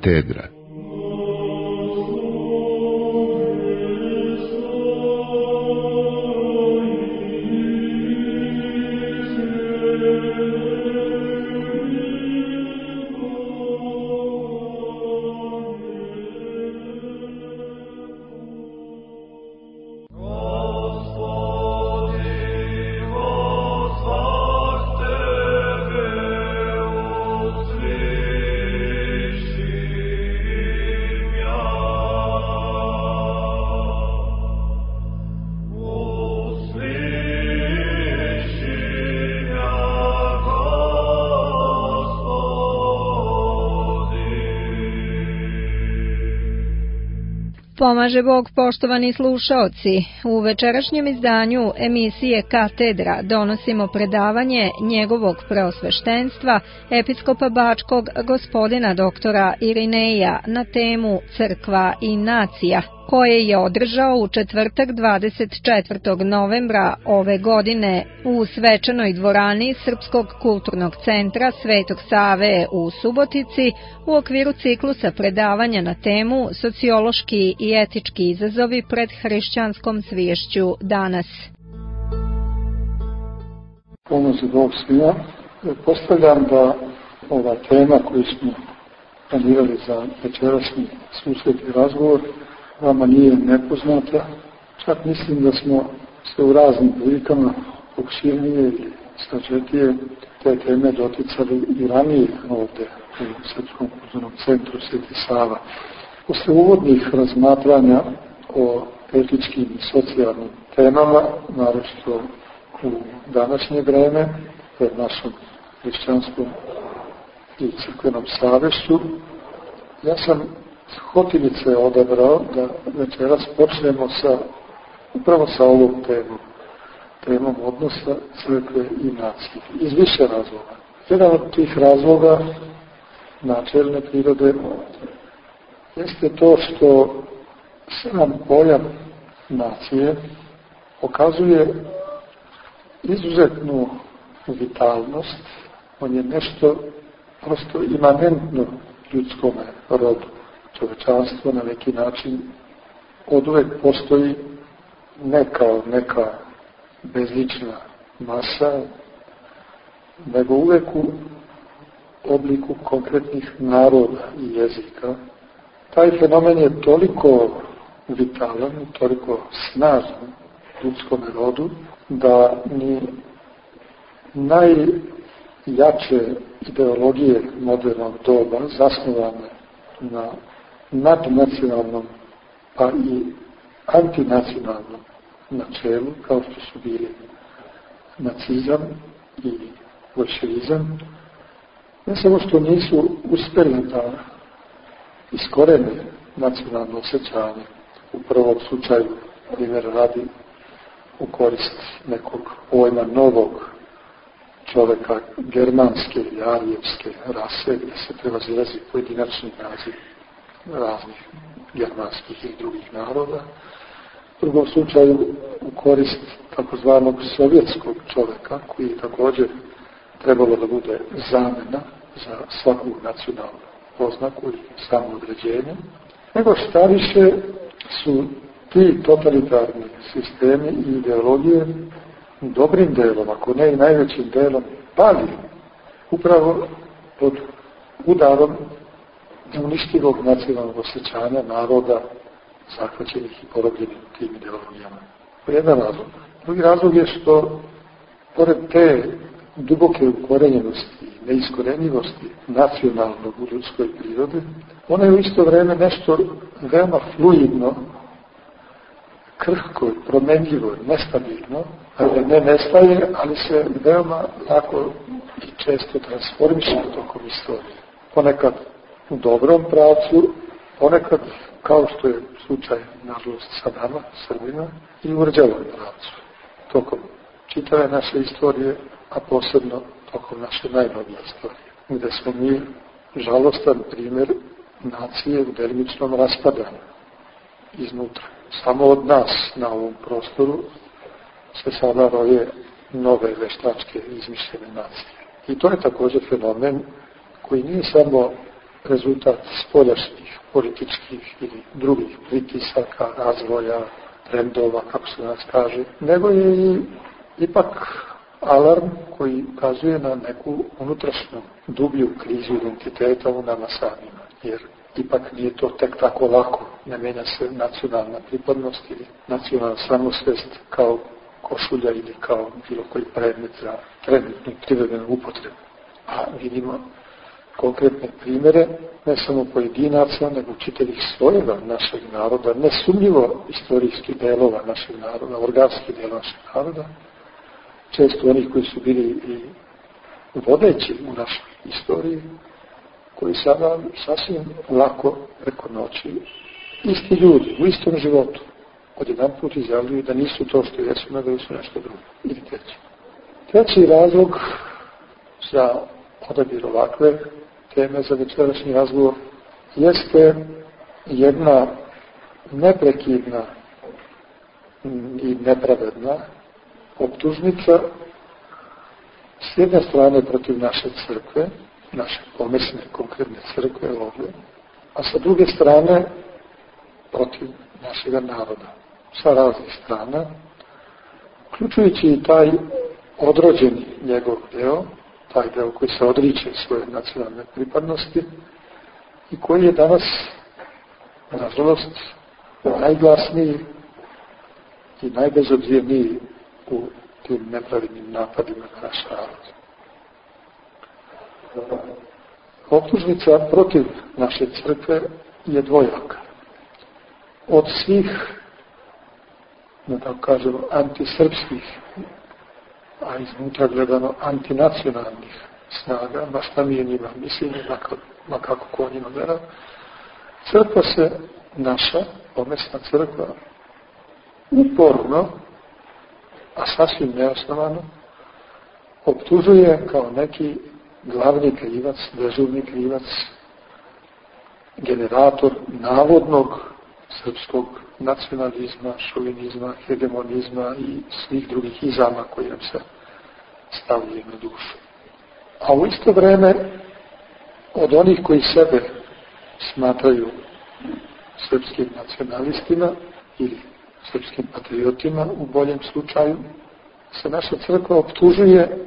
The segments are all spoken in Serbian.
Katedra. Pomaže Bog, poštovani slušaoci. U večerašnjem izdanju emisije Katedra donosimo predavanje njegovog preosveštenstva, episkopa Bačkog gospodina doktora Irineja na temu Crkva i nacija, koje je održao u četvrtak 24. novembra ove godine u svečanoj dvorani Srpskog kulturnog centra Svetog Save u Subotici u okviru ciklusa predavanja na temu Sociološki i etički izazovi pred hrišćanskom sviješću danas. Pomozi Bog svima. Postavljam da ova tema koju smo planirali za večerašnji susret i razgovor vama nije nepoznata. Čak mislim da smo se u raznim prilikama opširnije i sažetije te teme doticali i ranije ovdje u Srpskom kulturnom centru Sveti Sava. Posle uvodnih razmatranja o etičkim i socijalnim temama, naročito u današnje vreme, pred našom hrišćanskom i crkvenom savješću, ja sam hotimice odabrao da večeras počnemo upravo sa ovom temom odnosa crkve i nacije. Iz više razloga. Jedan od tih razloga načelne prirode jeste to što sam pojam nacije pokazuje izuzetnu vitalnost. On je nešto prosto imanentno ljudskome rodu. Čovečanstvo na neki način oduvek postoji ne kao neka bezlična masa, nego uvek u obliku konkretnih naroda i jezika. Taj fenomen je toliko vitalan, toliko snažan ljudskom rodu, da ni najjače ideologije modernog doba, zasnovane na nadnacionalnom pa i antinacionalnom načelu, kao što su bili nacizam i bolševizam, ne samo što nisu uspjeli da iskorene nacionalno osjećanje, u prvom slučaju, primjer radi, u korist nekog pojma novog čoveka germanske ili arijevske rase, gdje se prevazilazi pojedinačni naziv raznih germanskih i drugih naroda. U drugom slučaju u korist takozvanog sovjetskog čoveka, koji je također trebalo da bude zamena za svaku nacionalnu oznaku i samoodređenje. Nego šta više su ti totalitarni sistemi i ideologije dobrim delom, ako ne i najvećim delom, pali upravo pod udarom neuništivog nacionalnog osjećanja naroda zahvaćenih i porobljenih tim ideologijama. To je jedan razlog. Drugi razlog je što, pored te duboke ukorenjenosti i neiskorenjivosti nacionalnog u ljudskoj prirodi, ona je u isto vreme nešto veoma fluidno, krhko, promenljivo, nestabilno, dakle ne nestaje, ali se veoma lako i često transformiše tokom istorije. Ponekad u dobrom pravcu, ponekad, kao što je slučaj, nažalost, sa nama, Srbima, i u rđavom pravcu. Tokom čitave naše istorije, a posebno tokom naše najnovije istorije, gde smo mi žalostan primjer nacije u delimičnom raspadanju iznutra. Samo od nas na ovom prostoru se sada roje nove veštačke izmišljene nacije. I to je također fenomen koji nije samo rezultat spoljašnjih, političkih ili drugih pritisaka, razvoja, trendova, kako se nas kaže, nego je i ipak alarm koji ukazuje na neku unutrašnju, dublju krizu identiteta u nama samima, jer ipak nije to tek tako lako, ne menja se nacionalna pripadnost ili nacionalna samosvest kao košulja ili kao bilo koji predmet za trenutnu privremenu upotrebu. A vidimo konkretne primere, ne samo pojedinaca, nego čitavih slojeva našeg naroda, nesumnjivo istorijskih delova našeg naroda, organskih delova našeg naroda, često onih koji su bili i vodeći u našoj istoriji, koji sada sasvim lako preko noći, isti ljudi u istom životu, odjedan put izjavljuju da nisu to što jesu, nego su nešto drugo. Ili treći. Treći razlog za odabir ovakve teme za večerašnji razgovor jeste jedna neprekidna i nepravedna optužnica s jedne strane protiv naše crkve, naše pomesne konkretne crkve ovdje, a sa druge strane protiv našega naroda. Sa raznih strana, uključujući i taj odrođeni njegov deo, taj deo koji se odriče svoje nacionalne pripadnosti i koji je danas, nažalost, najglasniji i najbezobzirniji u tim nepravednim napadima na naš narod. Optužnica protiv naše crkve je dvojaka. Od svih, da tako kažemo, antisrpskih, a iznutra gledano antinacionalnih snaga, ma šta mi je njima mišljenje, ma kako ko njima gleda, crkva se, naša pomesna crkva, uporno, a sasvim neosnovano, optužuje kao neki glavni krivac, dežurni krivac, generator navodnog srpskog nacionalizma, šovinizma, hegemonizma i svih drugih izama koji nam se stavljaju na dušu. A u isto vreme od onih koji sebe smatraju srpskim nacionalistima ili srpskim patriotima u boljem slučaju, se naša crkva optužuje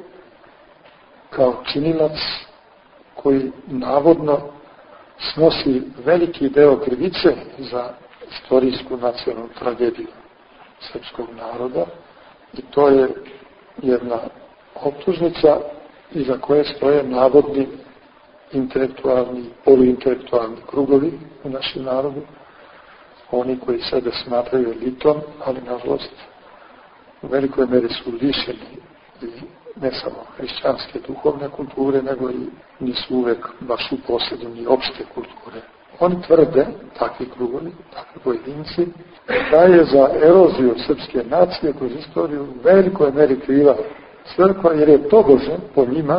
kao činilac koji navodno snosi veliki deo krivice za istorijsku nacionalnu tragediju srpskog naroda i to je jedna optužnica iza koje stoje navodni intelektualni, poluintelektualni krugovi u našem narodu, oni koji sebe smatraju elitom, ali nažalost u velikoj meri su lišeni i ne samo hrišćanske duhovne kulture, nego i nisu uvek baš u posjedu ni opšte kulture. Oni tvrde, takvi krugovi, takvi pojedinci, da je za eroziju srpske nacije kroz istoriju u velikoj meri kriva crkva, jer je tobože po njima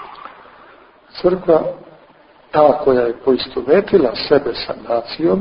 crkva ta koja je poistovetila sebe sa nacijom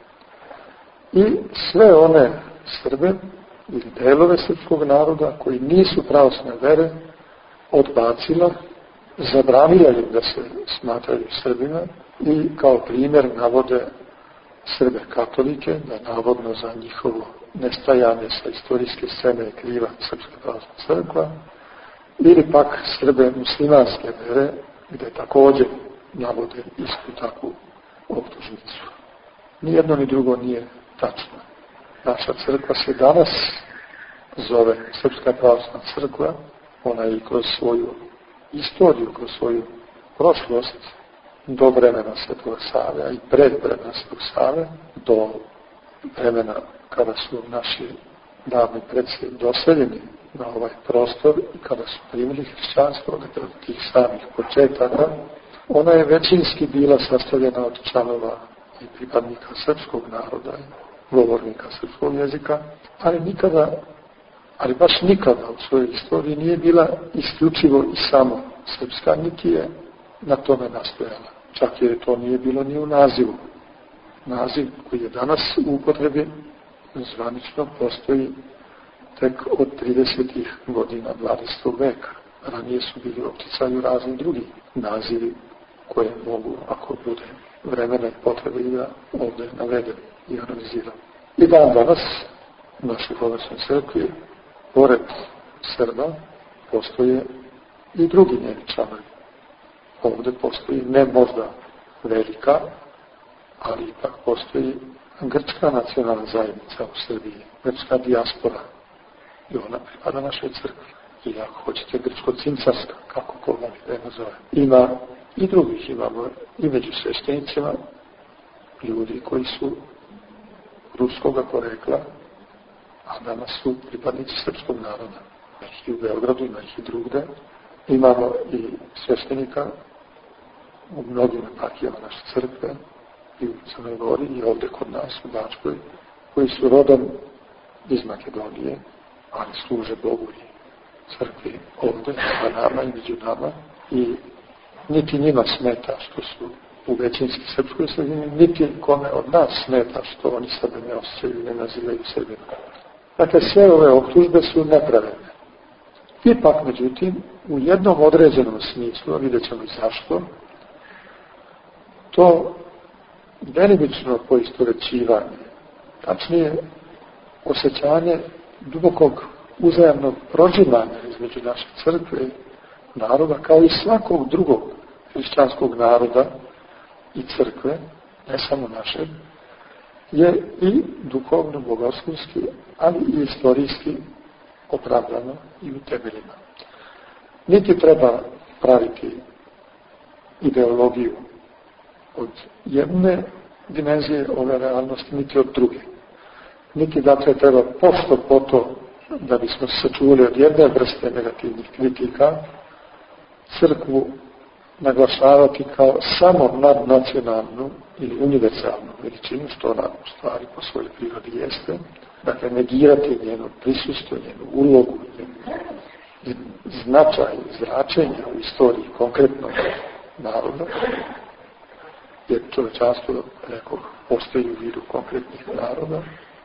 i sve one Srbe ili delove srpskog naroda koji nisu pravoslavne vere odbacila, zabranila im da se smatraju Srbima i kao primjer navode Srbe katolike, da navodno za njihovo nestajanje sa istorijske scene je kriva Srpska pravoslavna crkva, ili pak Srbe muslimanske vere, gde također navode istu takvu optužnicu. Nijedno ni drugo nije tačno. Naša crkva se danas zove Srpska pravoslavna crkva, ona je kroz svoju istoriju, kroz svoju prošlost, do vremena Svetog Save i pred vremena Svetog Save, do vremena kada su naši davni predsi doseljeni na ovaj prostor i kada su primili hrišćanstvo, dakle od tih samih početaka, ona je većinski bila sastavljena od članova i pripadnika srpskog naroda, govornika srpskog jezika, ali baš nikada u svojoj istoriji nije bila isključivo i samo srpska, niti je na tome nastojala. Čak jer to nije bilo ni u nazivu. Naziv koji je danas u upotrebi zvanično postoji tek od 30. godina 20. veka. Ranije su bili u opticaju razni drugi nazivi koje mogu, ako bude vremena i potrebe, i da ovdje navedem i analiziram. I dan danas u našoj pravoslavnoj crkvi, pored Srba, postoje i drugi njeni članovi. Ovdje postoji ne možda velika, ali ipak postoji grčka nacionalna zajednica u Srbiji, grčka dijaspora, i ona pripada našoj crkvi. I ako hoćete grčko-cincarska, kako koga mi da nazove. Ima i drugih, imamo i među sveštenicima ljudi koji su ruskoga porekla, a danas su pripadnici srpskog naroda. Ima ih i u Beogradu, ima ih i drugde. Imamo i sveštenika u mnogim epahijama naše crkve, i u Crnoj Gori, i ovdje kod nas u Bačkoj, koji su rodom iz Makedonije, ali služe Bogu i crkvi ovdje, na nama i među nama, i niti njima smeta što su u većinski srpskoj sredini, niti kome od nas smeta što oni sebe ne osjećaju, ne nazivaju Srbima. Dakle, sve ove optužbe su nepravedne. Ipak, međutim, u jednom određenom smislu, vidjet ćemo i zašto, to delimično poistovećivanje, tačnije osjećanje dubokog uzajamnog prožimanja između naše crkve i naroda, kao i svakog drugog hrišćanskog naroda i crkve, ne samo naše, je i duhovno bogoslovski, ali i istorijski opravdano i u temeljima. Niti treba praviti ideologiju od jedne dimenzije ove realnosti, niti od druge. Niti dakle treba pošto po to, da bismo se čuli od jedne vrste negativnih kritika, crkvu naglašavati kao samo nadnacionalnu ili univerzalnu veličinu, što ona u stvari po svojoj prirodi jeste. Dakle, negirati njeno prisustvo, njenu ulogu, njen značaj, zračenje u istoriji konkretnog naroda, jer čovečanstvo, rekao, postoji u vidu konkretnih naroda.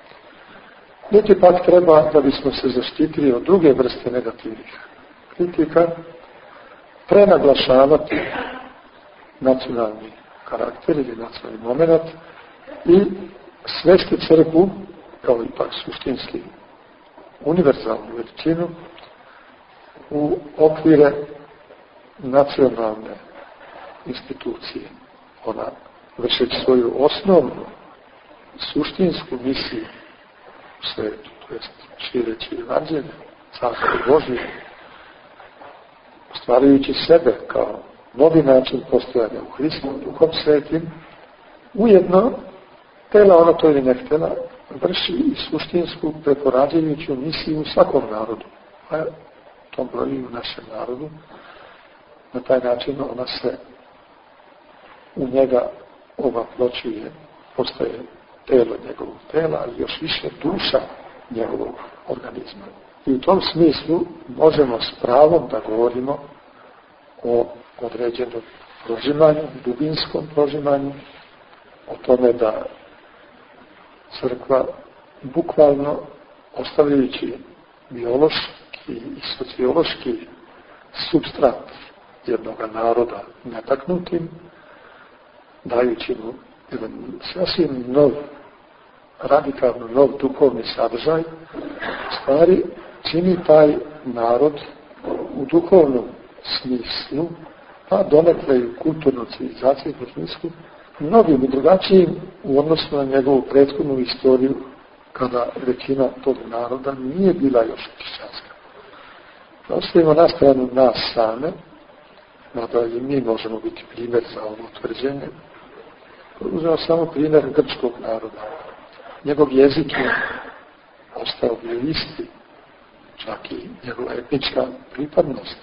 Niti pak treba, da bismo se zaštitili od druge vrste negativnih kritika, prenaglašavati nacionalni karakter ili nacionalni moment i svesti crkvu, kao ipak suštinski univerzalnu veličinu, u okvire nacionalne institucije. Ona vršeći svoju osnovnu suštinsku misiju u svetu, to jest šireći evanđelje, carstvo Božje, ostvarujući sebe kao novi način postojanja u Hristu, Duhom Svetim, ujedno, htela ona to ili ne htela, vrši i suštinsku preporađajuću misiju u svakom narodu, a u tom broju i u našem narodu. Na taj način ona se u njega ovaploćuje, postaje telo njegovog tela, ali još više duša njegovog organizma. I u tom smislu možemo s pravom da govorimo o određenom prožimanju, dubinskom prožimanju, o tome da crkva bukvalno ostavljajući biološki i sociološki substrat jednog naroda netaknutim, dajući mu jedan sasvim nov, radikalno nov duhovni sadržaj, stvari čini taj narod u duhovnom smislu, pa donekle i u kulturnom civilizacijskom smislu, novim i drugačijim u odnosu na njegovu prethodnu istoriju, kada većina tog naroda nije bila još hrišćanska. Ostavimo na stranu nas same, mada i mi možemo biti primjer za ovo utvrđenje. Uzmemo samo primjer grčkog naroda. Njegov jezik je ostao bio isti, čak i njegova etnička pripadnost,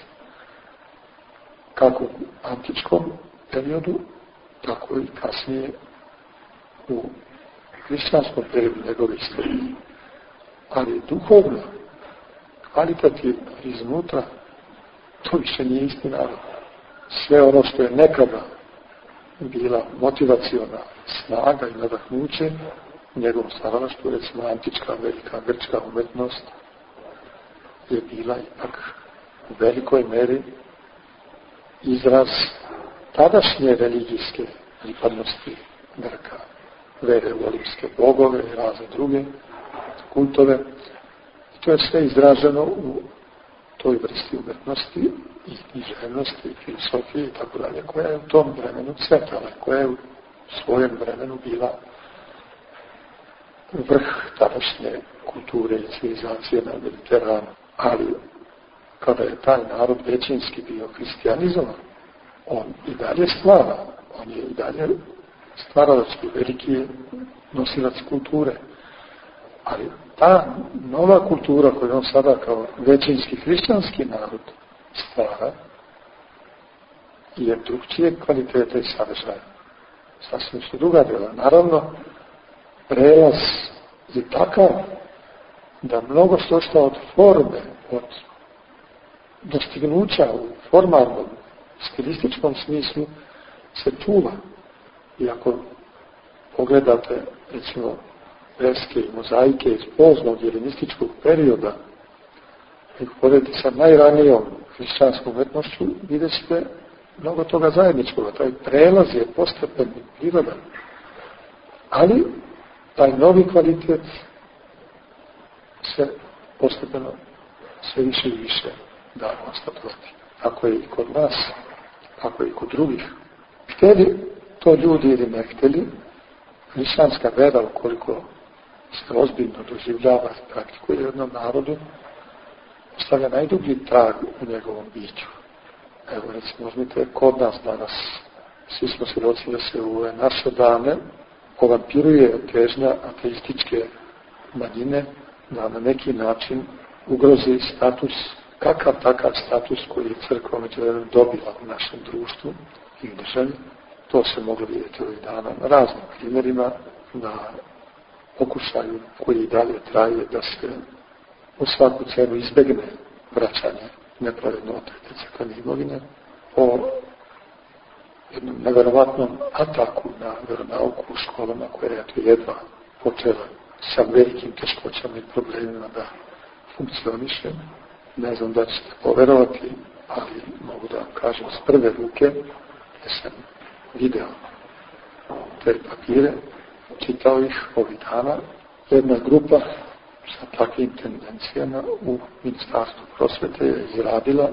kako u antičkom periodu, tako i kasnije u hrišćanskom periodu njegove istorije. Ali duhovno, kvalitativno, iznutra, to više nije isti narod. Sve ono što je nekada bila motivaciona snaga i nadahnuće u njegovom stvaralaštvu, recimo antička, velika grčka umetnost, je bila ipak u velikoj meri izraz tadašnje religijske pripadnosti Grka, vere u olimpske bogove i razne druge kultove. I to je sve izraženo u toj vrsti umetnosti i književnosti, i filosofije i tako dalje, koja je u tom vremenu cvetala, koja je u svojem vremenu bila vrh tadašnje kulture i civilizacije na Mediteranu. Ali kada je taj narod većinski bio hrišćanizovan, on i dalje stvara, on je i dalje stvaralac, veliki je nosilac kulture. Ali ta nova kultura koju on sada kao većinski hrišćanski narod stvara je drugčije kvalitete i sadržaja. Sasvim su druga djela. Naravno, prelaz je takav da mnogo što od forme, od dostignuća u formalnom, stilističkom smislu se čuva. I ako pogledate, recimo, freske i mozaike iz poznog helenističkog perioda, i pogledate sa najranijom hrišćanskom umetnošću, vidjet ćete mnogo toga zajedničkoga. Taj prelaz je postepen i prirodan. Ali taj novi kvalitet se postepeno sve više i više da konstatovati. Ako je i kod nas, ako je i kod drugih. Htjeli to ljudi ili ne htjeli, hrišćanska vera, ukoliko se ozbiljno doživljava i praktikuje jednom narodu, ostavlja najdublji trag u njegovom biću. Evo, recimo, uzmite kod nas danas, svi smo svjedoci da se u naše dane ovampiruje težnja ateističke manjine da na neki način ugrozi status, kakav takav status koji je crkva međuvremenu dobila u našem društvu i državi. To se moglo vidjeti ovih dana na raznim primjerima, na pokušaju koji i dalje traje da se u svaku cenu izbegne vraćanje nepravedno otete crkvene imovine, o jednom neverovatnom ataku na veronauku u školama koja je to jedva počela sa velikim teškoćama i problemima da funkcioniše. Ne znam da ćete poverovati, ali mogu da vam kažem s prve ruke, jer sam video te papire, čitao ih ovih dana, jedna grupa sa takvim tendencijama u Ministarstvu prosvete je izradila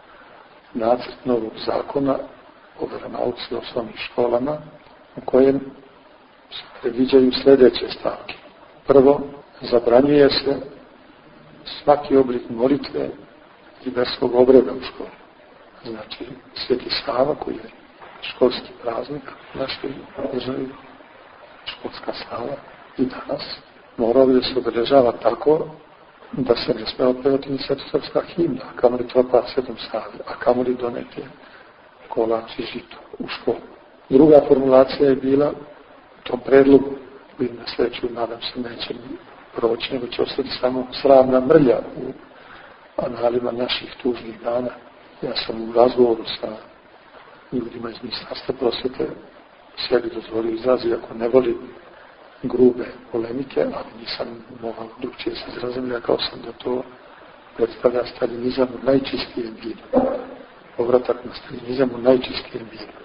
nacrt novog zakona o veronauci u osnovnim školama, u kojem se predviđaju sljedeće stavke. Prvo, zabranjuje se svaki oblik molitve i verskog obreda u školi. Znači, Sveti Sava, koji je školski praznik u našoj državi, školska slava i danas, morao bi da se obeležava tako da se ne sme otpevati ni srpska himna, a kamoli tropat Svetom Savi, a kamoli doneti kolač i žito u školu. Druga formulacija je bila u tom predlogu, koji na sreću, nadam se, neće proći, nego će ostati samo sramna mrlja u analima naših tužnih dana. Ja sam u razgovoru sa ljudima iz Ministarstva prosvete sebi dozvolio izrazi, ako ne volim grube polemike, ali nisam mogao drugčije se izrazim, rekao sam da to predstavlja staljinizam u najčistijem vidu. Povratak na staljinizam u najčistijem vidu.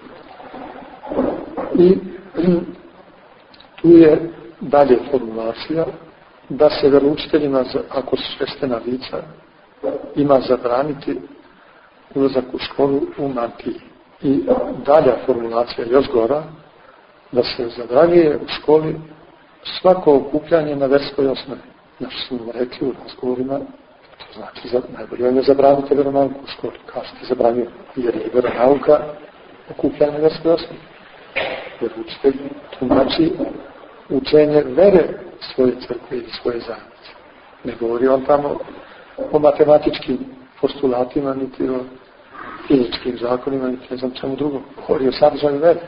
I tu je dalje formulacija da se veroučiteljima, ako su sveštena lica, ima zabraniti ulazak u školu u mantiji. I dalja formulacija još gora, da se zabranjuje u školi svako okupljanje na verskoj osnovi. Znači smo rekli u razgovorima, to znači najbolje je ne zabranite veronauku u školi. Kažete zabranjuje, jer je veronauka okupljanje na verskoj osnovi. Jer učitelj tumači učenje vere svoje crkve ili svoje zajednice. Ne govori on tamo o matematičkim postulatima, niti o fizičkim zakonima, niti ne znam čemu drugom. Govori o sadržaju vere.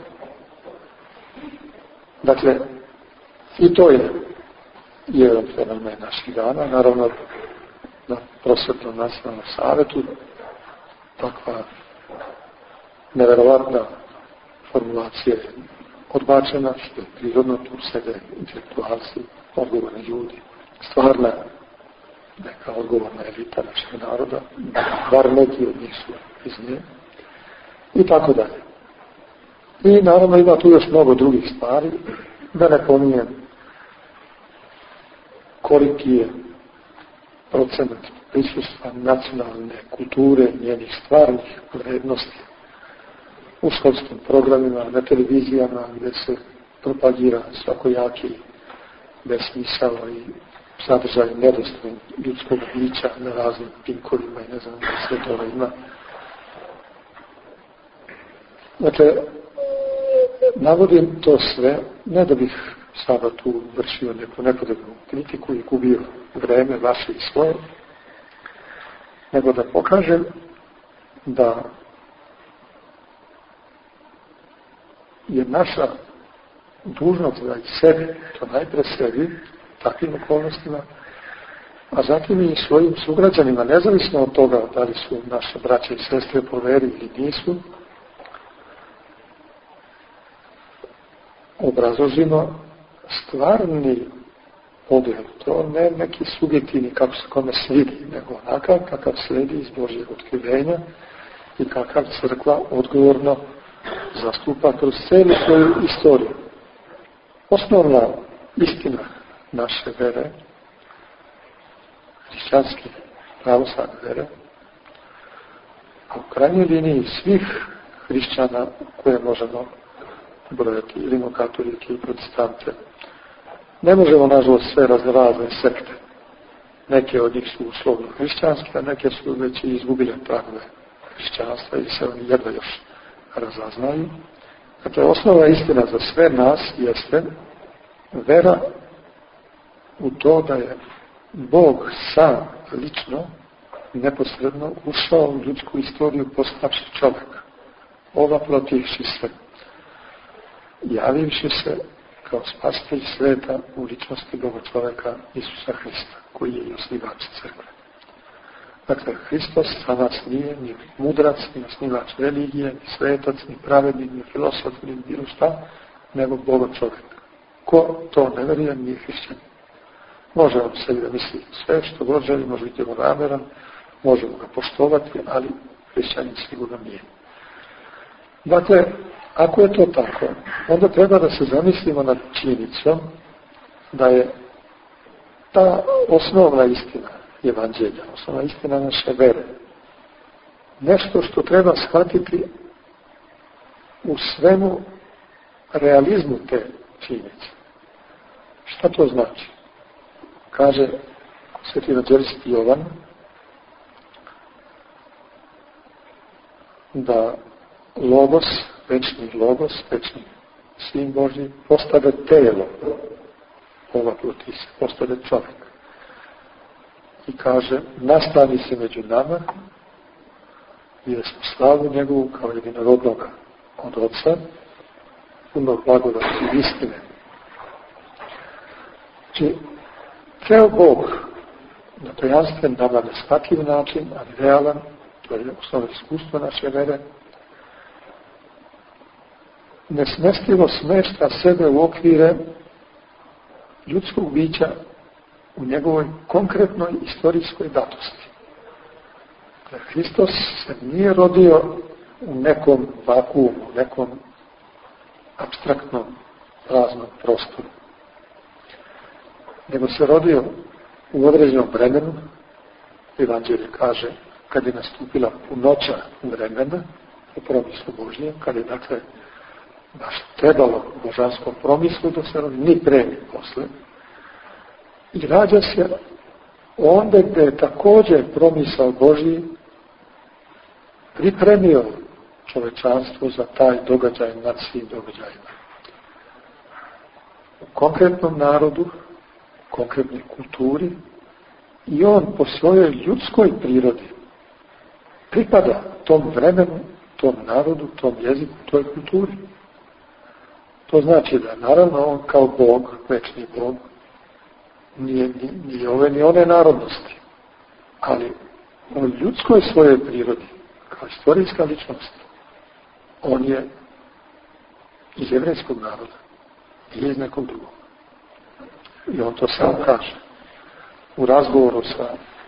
Dakle, i to je jedan fenomen naših dana. Naravno, na prosvetnom nacionalnom savetu takva neverovatna formulacija je odbačena, što je prirodno, tu sede intelektualci, odgovorni ljudi, stvarna neka odgovorna elita našeg naroda, bar neki od njih su iz nje, i tako dalje. I naravno ima tu još mnogo drugih stvari, da ne pominjem koliki je procenat prisustva nacionalne kulture, njenih stvarnih vrednosti u školskim programima, na televizijama, gdje se propagira svakojaki besmisao i sadržaj nedostojnog ljudskog bića na raznim pinkovima i ne znam da sve to ima. Dakle, navodim to sve, ne da bih sada tu vršio neku nepotrebnu kritiku i gubio vreme vaše i svoje, nego da pokažem da je naša dužnost da i sebi, to najpre sebi, takvim okolnostima, a zatim i svojim sugrađanima, nezavisno od toga da li su naše braće i sestre po veri ili nisu, obrazložimo stvarni odjel. To ne neki subjektivni kako se kome svidi, nego onakav kakav sledi iz Božjeg otkrivenja i kakav crkva odgovorno zastupa kroz cijelu svoju istoriju. Osnovna istina naše vere, hrišćanske pravoslavne vere, a u krajnjoj liniji svih hrišćana koje možemo brojati, i rimokatolike i protestante. Ne možemo, nažalost, sve razne sekte. Neke od njih su uslovno hrišćanske, a neke su već i izgubile tragove hrišćanstva i se oni jedva još razaznaju. Dakle, osnovna istina za sve nas jeste vera u to da je Bog sam lično, neposredno ušao u ljudsku istoriju postavši čovjeka, ovaprotivši se, javivši se kao spasitelj sveta u ličnosti Boga čovjeka Isusa Hrista, koji je i osnivač crkve. Dakle, Hristos za nas nije ni mudrac, ni osnivač religije, ni svetac, ni pravednik, ni filosof, ni bilo šta, nego Boga čovjeka. Ko to ne veruje, nije hrišćanin. Može on sebi da misli sve što god želi, može biti nameran, možemo ga poštovati, ali hrišćanin sigurno nije. Dakle, ako je to tako, onda treba da se zamislimo nad činjenicom da je ta osnovna istina evanđelja, osnovna istina naše vere, nešto što treba shvatiti u svemu realizmu te činjenice. Šta to znači? Kaže sveti evanđelist Jovan da Logos, večni Sin Božji, postade telo, ovaproti se, postade čovjek. I kaže, nastani se među nama, jer smo slavu njegovu kao jedinorodnoga od Otca, punog blagodati i istine. Znači, ceo Bog na tajanstven, nama neshvatljiv način, ali realan, to je osnovno iskustvo naše vere, nesmestivo smešta sebe u okvire ljudskog bića u njegovoj konkretnoj istorijskoj datosti. Hristos se nije rodio u nekom vakuumu, u nekom apstraktnom praznom prostoru, nego se rodio u određenom vremenu. Evanđelje kaže, kad je nastupila punoća vremena u promislu Božjem, kad je dakle baš trebalo božanskom promislu da se rodi, ni pre ni posle, i rađa se onda gde je također promisao Božji pripremio čovečanstvo za taj događaj nad svim događajima. U konkretnom narodu, u konkretnoj kulturi, i on po svojoj ljudskoj prirodi pripada tom vremenu, tom narodu, tom jeziku, toj kulturi. To znači da naravno on kao Bog, večni Bog, nije ni ove ni one narodnosti, ali u ljudskoj svojoj prirodi, kao istorijska ličnost, on je iz jevrejskog naroda, nije iz nekog drugog. I on to sam kaže. U razgovoru sa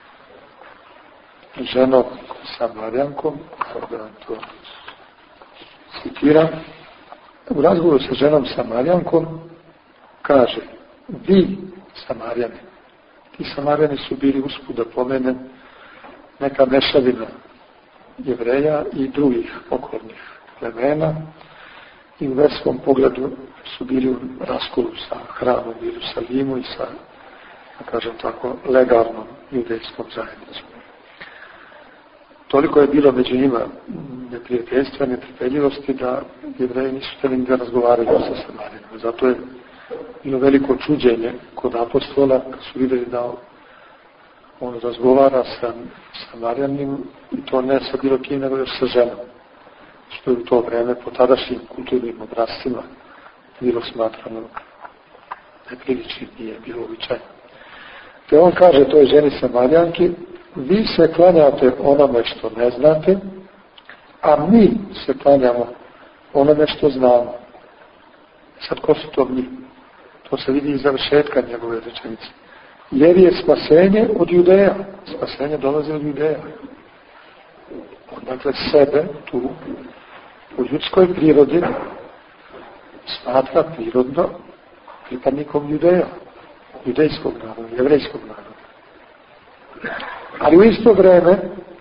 ženom, sa Marijankom, kao da vam to citiram, u razgovoru sa ženom Samarjankom kaže: vi Samarjani, ti Samarjani su bili, usput da pomenem, neka mešavina Jevreja i drugih okolnih plemena i u verskom pogledu su bili u raskolu sa hramom u Jerusalimu i sa, da kažem tako, legalnom judejskom zajednicom. Toliko je bilo među njima neprijateljstva, netrpeljivosti da Jevreji nisu htjeli da razgovaraju sa Samarjanima. Zato je bilo veliko čuđenje kod apostola kad su vidjeli da on razgovara sa Samarjanim i to ne sa bilo kim, nego još sa ženom, što je u to vreme po tadašnjim kulturnim obrascima bilo smatrano nepriličnim, nije bilo običajno. Te on kaže toj ženi Samarjanki: vi se klanjate onome što ne znate, a mi se klanjamo onome što znamo. Sad ko su to mi? To se vidi iz završetka njegove rečenice. Jer je spasenje od Judeja. Spasenje dolazi od Judeja. On dakle sebe tu u ljudskoj prirodi smatra prirodno pripadnikom Judeja, judejskog naroda, jevrejskog naroda. Ali u isto vreme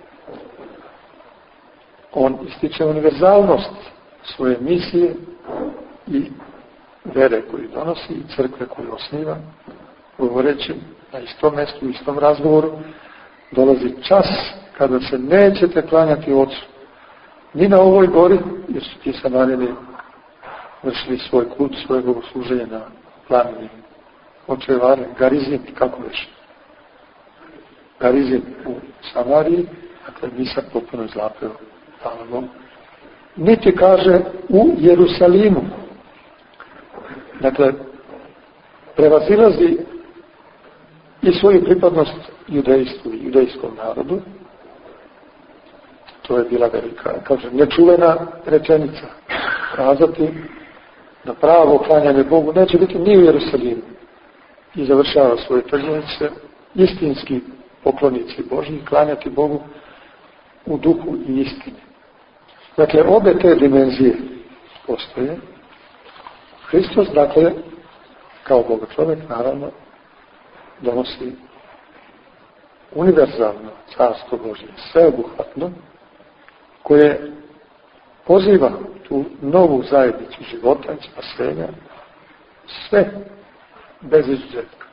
on ističe univerzalnost svoje misije i vere koju donosi i crkve koju osniva, govoreći na istom mjestu, u istom razgovoru, dolazi čas kada se nećete klanjati Otcu ni na ovoj gori, jer su ti Samarjani vršili svoj kult, svoje bogosluženje na planini očevare, Garizim, kako već. Garizim u Samariji, dakle Misak potpuno izlapeo tamo. Niti kaže u Jerusalimu. Dakle, prevazilazi i svoju pripadnost judejstvu i judejskom narodu. To je bila velika, kaže, nečuvena rečenica. Kazati da pravo klanjanje Bogu neće biti ni u Jerusalimu. I završava svoje tržnice, istinski poklonici Božji, klanjati Bogu u duhu i istini. Dakle, obe te dimenzije postoje. Hristos, dakle, kao Boga čovjek, naravno, donosi univerzalno carstvo Božje, sveobuhvatno, koje poziva tu novu zajednicu života i spasenja, sve bez izuzetka.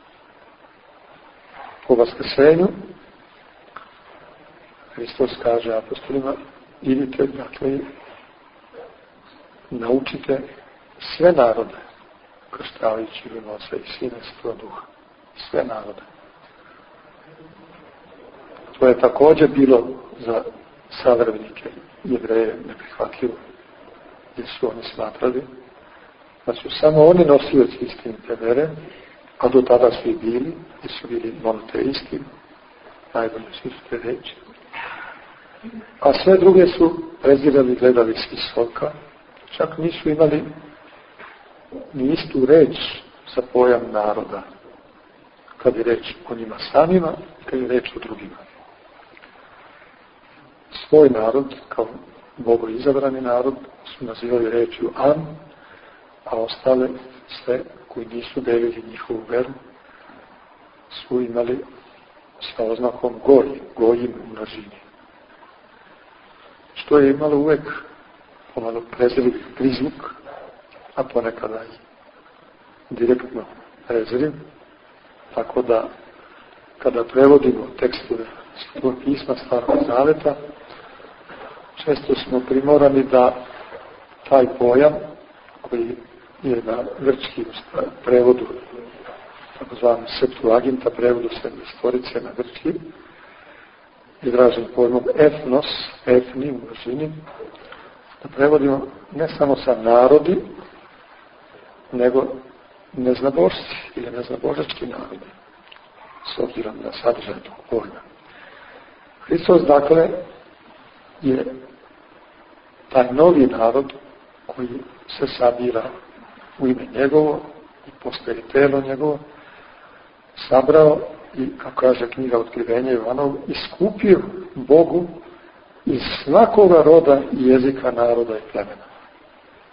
Po vaskrsenju Hristos kaže apostolima: idite, dakle, naučite sve narode, krštavajući u ime Oca i Sina i Svetoga Duha. Sve narode. To je također bilo za savremenike Jevreje neprihvatljivo, jer su oni smatrali da su samo oni nosioci istinite vere, a do tada su i bili, jer su bili monoteisti, najbolje su te reči. A sve druge su prezirali, gledali s visoka, čak nisu imali ni istu reč za pojam naroda, kad je reč o njima samima i kad je reč o drugima. Svoj narod, kao Bogo izabrani narod, su nazivali rečju Am, a ostale sve koji nisu delili njihovu veru su imali sa oznakom Gojim u množini. Što je imalo uvek pomalo preziriv prizvuk, a ponekada i direktno preziriv, tako da kada prevodimo tekstove Svetog pisma Starog Zaveta, često smo primorani da taj pojam, koji je na grčki prevodu, takozvani Septuaginta, prevodu Sedmestorice na grčki, izražen pojmom etnos, etni u množini, da prevodimo ne samo sa narodi, nego neznabožci ili neznabožački narodi, s obzirom na sadržaj tog pojma. Hristos, dakle, je taj novi narod koji se sabira u ime njegovo i postaje telo njegovo, sabrao i, kako kaže knjiga Otkrivenja Ivanov, iskupio Bogu iz svakoga roda i jezika, naroda i plemena.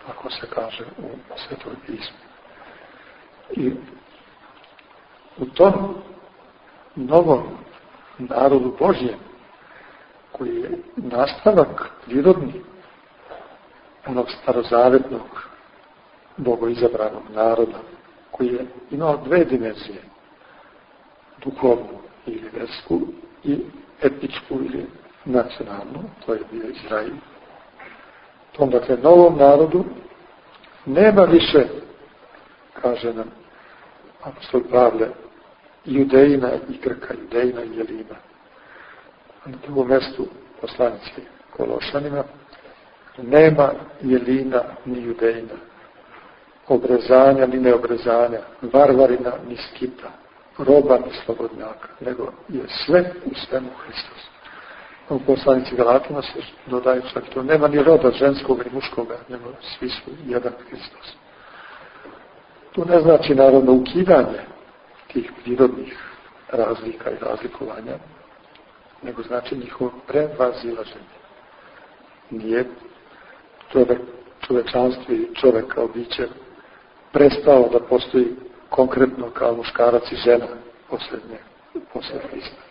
ako se kaže u Svetoj pismu. I u tom novom narodu Božjem, koji je nastavak prirodni onog starozavetnog bogoizabranog naroda, koji je imao dve dimenzije, duhovnu ili versku i etničku ili nacionalnu, to je bio Izrael. Tom, dakle, novom narodu nema više, kaže nam apostol Pavle, Judejina i Grka, Judejina i Jelina. Na drugom mjestu poslanici Kološanima nema Jelina ni Judejina, obrezanja ni neobrezanja, varvarina ni skita, roba ni slobodnjaka, nego je sve u svemu Hristos. U poslanici Galatima se dodaju čak to, nema ni roda ženskoga i muškoga, nego svi su jedan Hristos. To ne znači naravno ukidanje tih prirodnih razlika i razlikovanja, nego znači njihovo prevazilaženje. Nije čovečanstvo i čovek kao biće prestao da postoji konkretno kao muškarac i žena posle Hrista.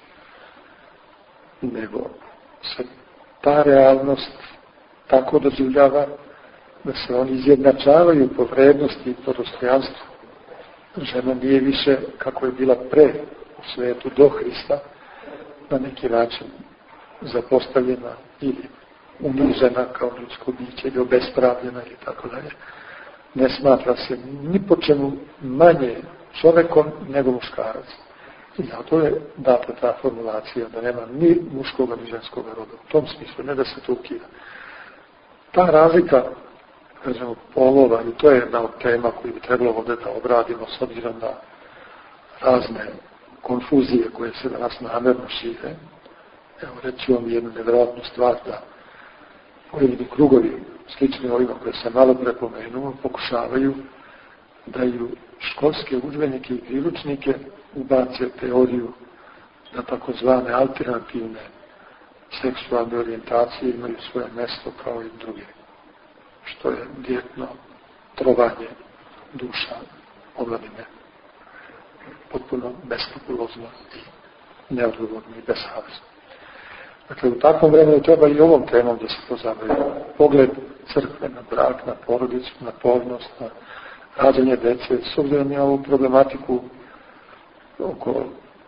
Nego se ta realnost tako doživljava da se oni izjednačavaju po vrednosti i po dostojanstvu. Žena nije više kako je bila pre u svetu do Hrista, na neki način zapostavljena ili unižena kao ljudsko biće ili obespravljena ili tako dalje. Ne smatra se ni po čemu manje čovekom nego muškarac. I zato je data ta formulacija da nema ni muškoga ni ženskoga roda. U tom smislu, ne da se to ukida. Ta razlika, kažemo, polova, i to je jedna od tema koju bi trebalo ovdje da obradimo s obzirom na razne konfuzije koje se danas namjerno šire. Evo, reći vam jednu nevjerojatnu stvar da pojedini krugovi, slični ovima koje sam malo prepomenuo, pokušavaju da i u školske udžbenike i priručnike ubace teoriju da takozvane alternativne seksualne orijentacije imaju svoje mjesto kao i druge, što je direktno trovanje duša omladine, potpuno beskrupulozno i neodgovorno i besavesno. Dakle, u takvom vremenu treba i ovom temom da se pozabavi. Pogled crkve na brak, na porodicu, na polnost, na rađanje dece, s obzirom na ovu problematiku oko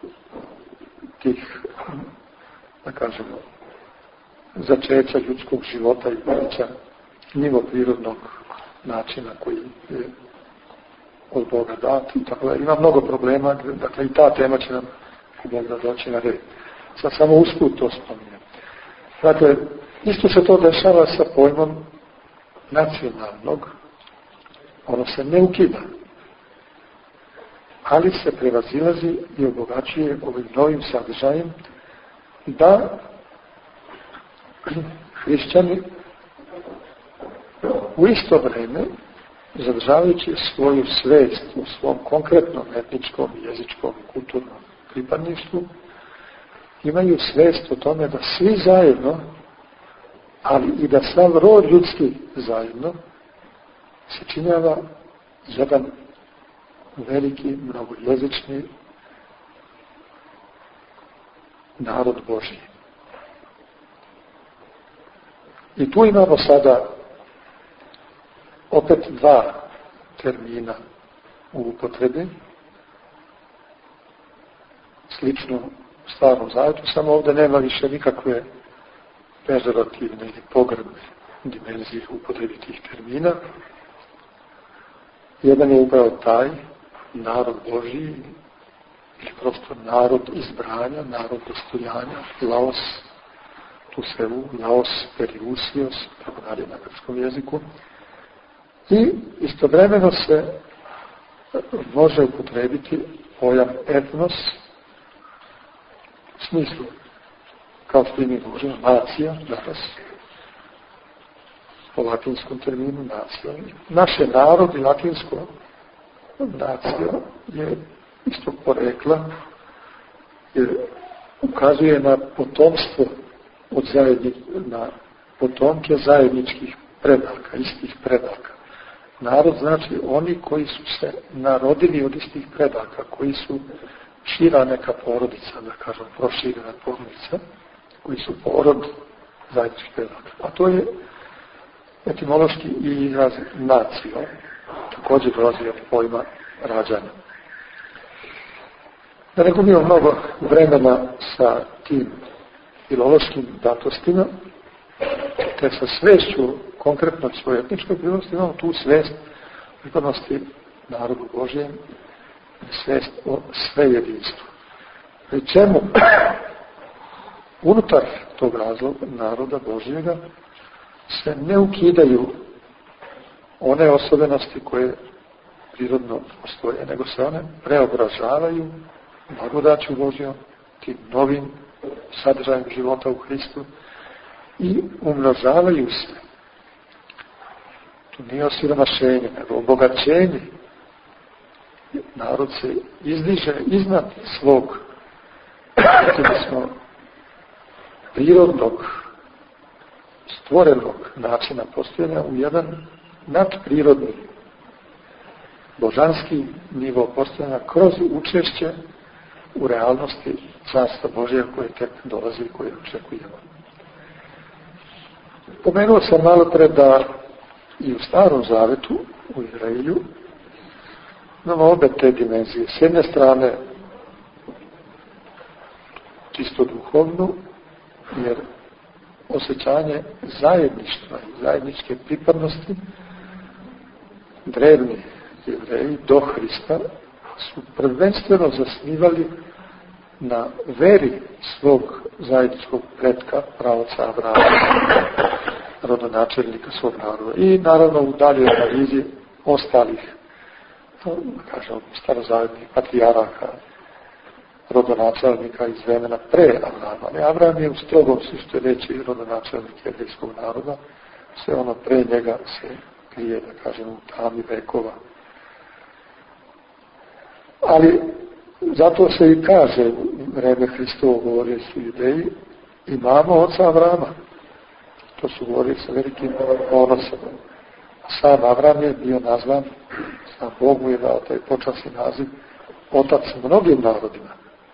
tih, da kažemo, začeća ljudskog života i bića mimo prirodnog načina koji je od Boga dat. Ima mnogo problema, dakle i ta tema će nam Boga doći na red. Sad samo usput to spominjem. Dakle, isto se to dešava sa pojmom nacionalnog, ono se ne ukida, ali se prevazilazi i obogaćuje ovim novim sadržajem da hrišćani u isto vreme, zadržavajući svoju svest u svom konkretnom etničkom, jezičkom i kulturnom pripadništvu, imaju svest o tome da svi zajedno, ali i da sav rod ljudski zajedno, se činjava jedan veliki, mnogojezični narod Božji. I tu imamo sada opet dva termina u upotrebi, slično Starom Zavetu, samo ovdje nema više nikakve pežorativne ili pogrdne dimenzije u upotrebi tih termina. Jedan je upravo taj narod Božji, ili prosto narod izbranja, narod dostojanja, laos, tu se laos, periusios, tako dalje na grčkom jeziku. I istovremeno se može upotrebiti pojam etnos, u smislu, kao što i mi govorimo, nacija, danas, po latinskom terminu nacija. Naše narod i latinsko nacija je istog porekla, jer ukazuje na potomstvo na potomke zajedničkih predaka, istih predaka. Narod znači oni koji su se narodili od istih predaka, koji su šira neka porodica, da kažem, proširena porodica, koji su porod zajedničkih predaka. A to je etimološki i izraz nacija, također dolazi od pojma rađanja. Da ne gubimo mnogo vremena sa tim filološkim datostima, te sa svešću konkretno svoje etničkoj pripadnosti, imamo tu svest pripadnosti narodu Božijem i svest o svejedinstvu. Pri čemu unutar tog razloga naroda Božijega se ne ukidaju one osobenosti koje prirodno postoje, nego se one preobražavaju blagodaću Božijom, tim novim sadržajem života u Hristu i umnožavaju se. To nije osiromašenje, nego obogaćenje. Narod se izdiže iznad svog prirodnog, stvorenog načina postojanja u jedan nadprirodni, božanski nivo postojanja kroz učešće u realnosti Carstva Božja koje tek dolazi i koje očekujemo. Pomenuo sam malo pre da i u Starom Zavetu, u Izraelju, imamo obe te dimenzije. S jedne strane čisto duhovnu, jer osjećanje zajedništva i zajedničke pripadnosti drevni Jevreji do Hrista su prvenstveno zasnivali na veri svog zajedničkog pretka, praoca Avrama, rodonačelnika svog naroda. I naravno u daljoj analizi ostalih, kažemo, starozavetnih patrijaraka, rodonačelnika iz vremena pre Avrama. Avram je u strogom smislu reći rodonačelnik jevrijskog naroda, sve ono pre njega se krije, da kažemo, u tami vekova. Ali zato se i kaže u vreme Hristovo, govorili su Judeji, imamo oca Avrama. To su govorili sa velikim ponosom. Sam Avram je bio nazvan, sam Bog mu je dao taj počasni naziv, otac mnogim narodima.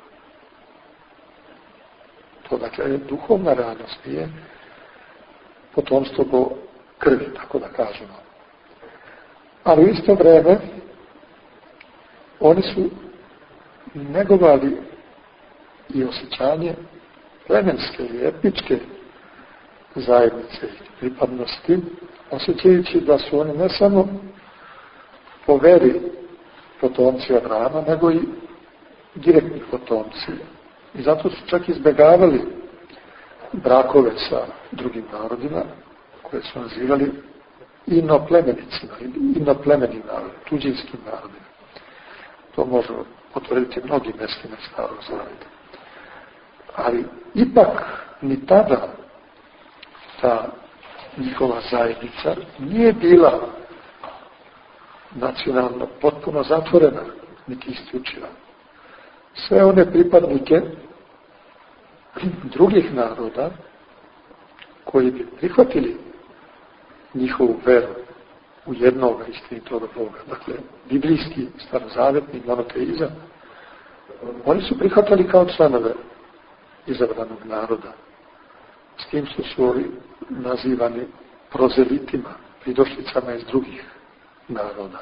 To dakle je duhovna realnost, nije potomstvo po krvi, tako da kažemo. Ali u isto vreme oni su negovali i osjećanje plemenske i etničke zajednice i pripadnosti, osjećajući da su oni ne samo po veri potomci Avrama, nego i direktni potomci. I zato su čak izbjegavali brakove sa drugim narodima, koje su nazivali inoplemenicima, inoplemenim narodima, tuđinskim narodima. To možemo potvrditi mnogim mjestima Starog Zaveta. Ali ipak ni tada ta njihova zajednica nije bila nacionalno potpuno zatvorena, niti isključiva. Sve one pripadnike drugih naroda koji bi prihvatili njihovu veru u jednog istinitog Boga, dakle, biblijski, starozavetni monoteizam, oni su prihvatali kao članove izabranog naroda. S tim su ovi nazivani prozelitima, pridošlicama iz drugih naroda.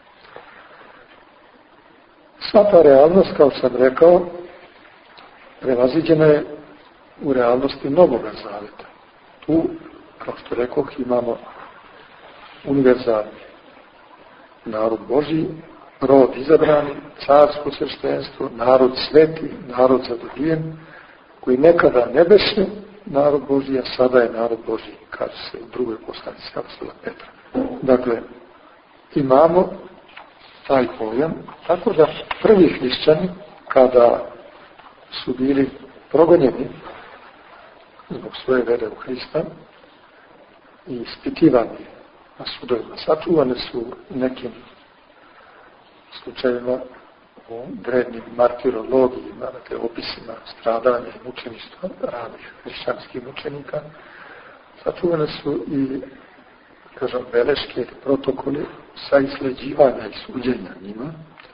Sva ta realnost, kao sam rekao, prevaziđena je u realnosti Novog Zaveta. Tu, kao što rekoh, imamo univerzalni narod Božji, rod izabrani, carsko sveštenstvo, narod sveti, narod zadovoljen, koji nekada ne beše narod Božji, a sada je narod Božji, kaže se u drugoj poslanici apostola Petra. Dakle, imamo taj pojam, tako da prvi hrišćani, kada su bili progonjeni zbog svoje vere u Hrista i ispitivani na sudovima, sačuvane su nekim slučajevima u drevnim martirologijima, dakle opisima stradanja i mučeništva ranih hrišćanskih mučenika, sačuvane su i, kažem, beleške ili protokoli sa isleđivanja i suđenja njima.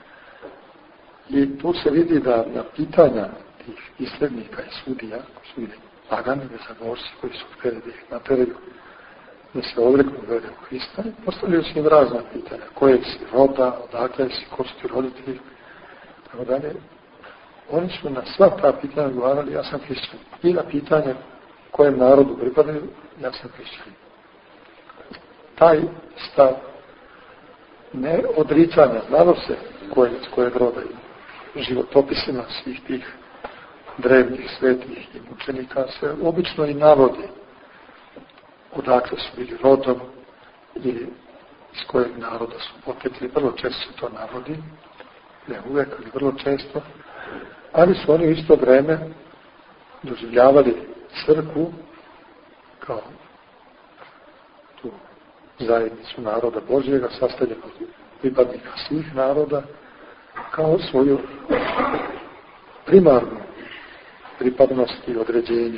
I tu se vidi da na pitanja tih islednika i sudija, koji su bili pagani, bezbožci, koji su htjeli da ih nateraju, da se odreknu vere u Hrista, i postavljaju se im razna pitanja. Kojeg si roda, odakle si, ko su ti roditelji, tako dalje. Oni su na sva ta pitanja odgovarali, ja sam hrišćan. I na pitanje kojem narodu pripadaju, ja sam hrišćan. Taj stav ne odricanja, znalo se kojeg roda je. Životopisima svih tih drevnih, svetih i mučenika se obično i navodi odakle su bili rodom ili iz kojeg naroda su potekli. Vrlo često se to navodi, ne uvek, ali vrlo često, ali su oni u isto vreme doživljavali crkvu kao tu zajednicu naroda Božjega, sastavljenu od pripadnika svih naroda, kao svoju primarnu pripadnost i određenje.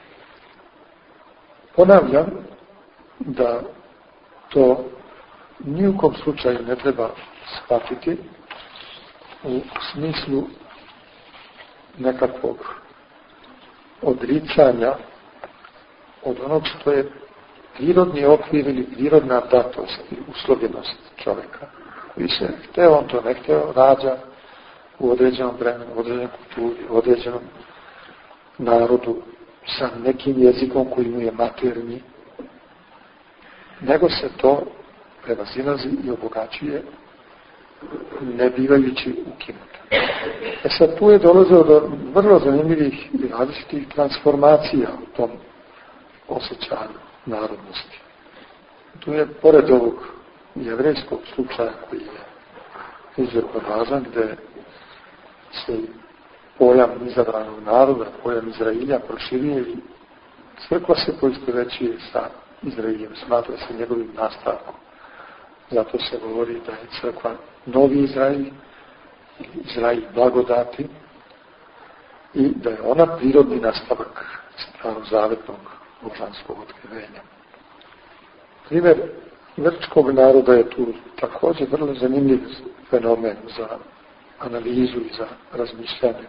Ponavljam da to ni u kom slučaju ne treba shvatiti u smislu nekakvog odricanja od onog što je prirodni okvir ili prirodna datost i uslovljenost čovjeka, koji se, hteo on to ne hteo, rađa u određenom vremenu, u određenom kulturi, u određenom narodu, sa nekim jezikom koji mu je maternji, nego se to prevazilazi i obogaćuje, ne bivajući ukinuto. Sad tu je dolazilo do vrlo zanimljivih i različitih transformacija u tom osjećanju narodnosti. Tu je, pored ovog jevrejskog slučaja koji je izuzetno važan, gde se pojam izabranog naroda, pojam Izrailja proširuje i crkva se poistovećuje sa Izrailjem, smatra se njegovim nastavkom. Zato se govori da je crkva novi Izrail, Izrail blagodati, i da je ona prirodni nastavak starozavetnog božanskog otkrivenja. Primjer grčkog naroda je tu također vrlo zanimljiv fenomen za analizu i za razmišljanje.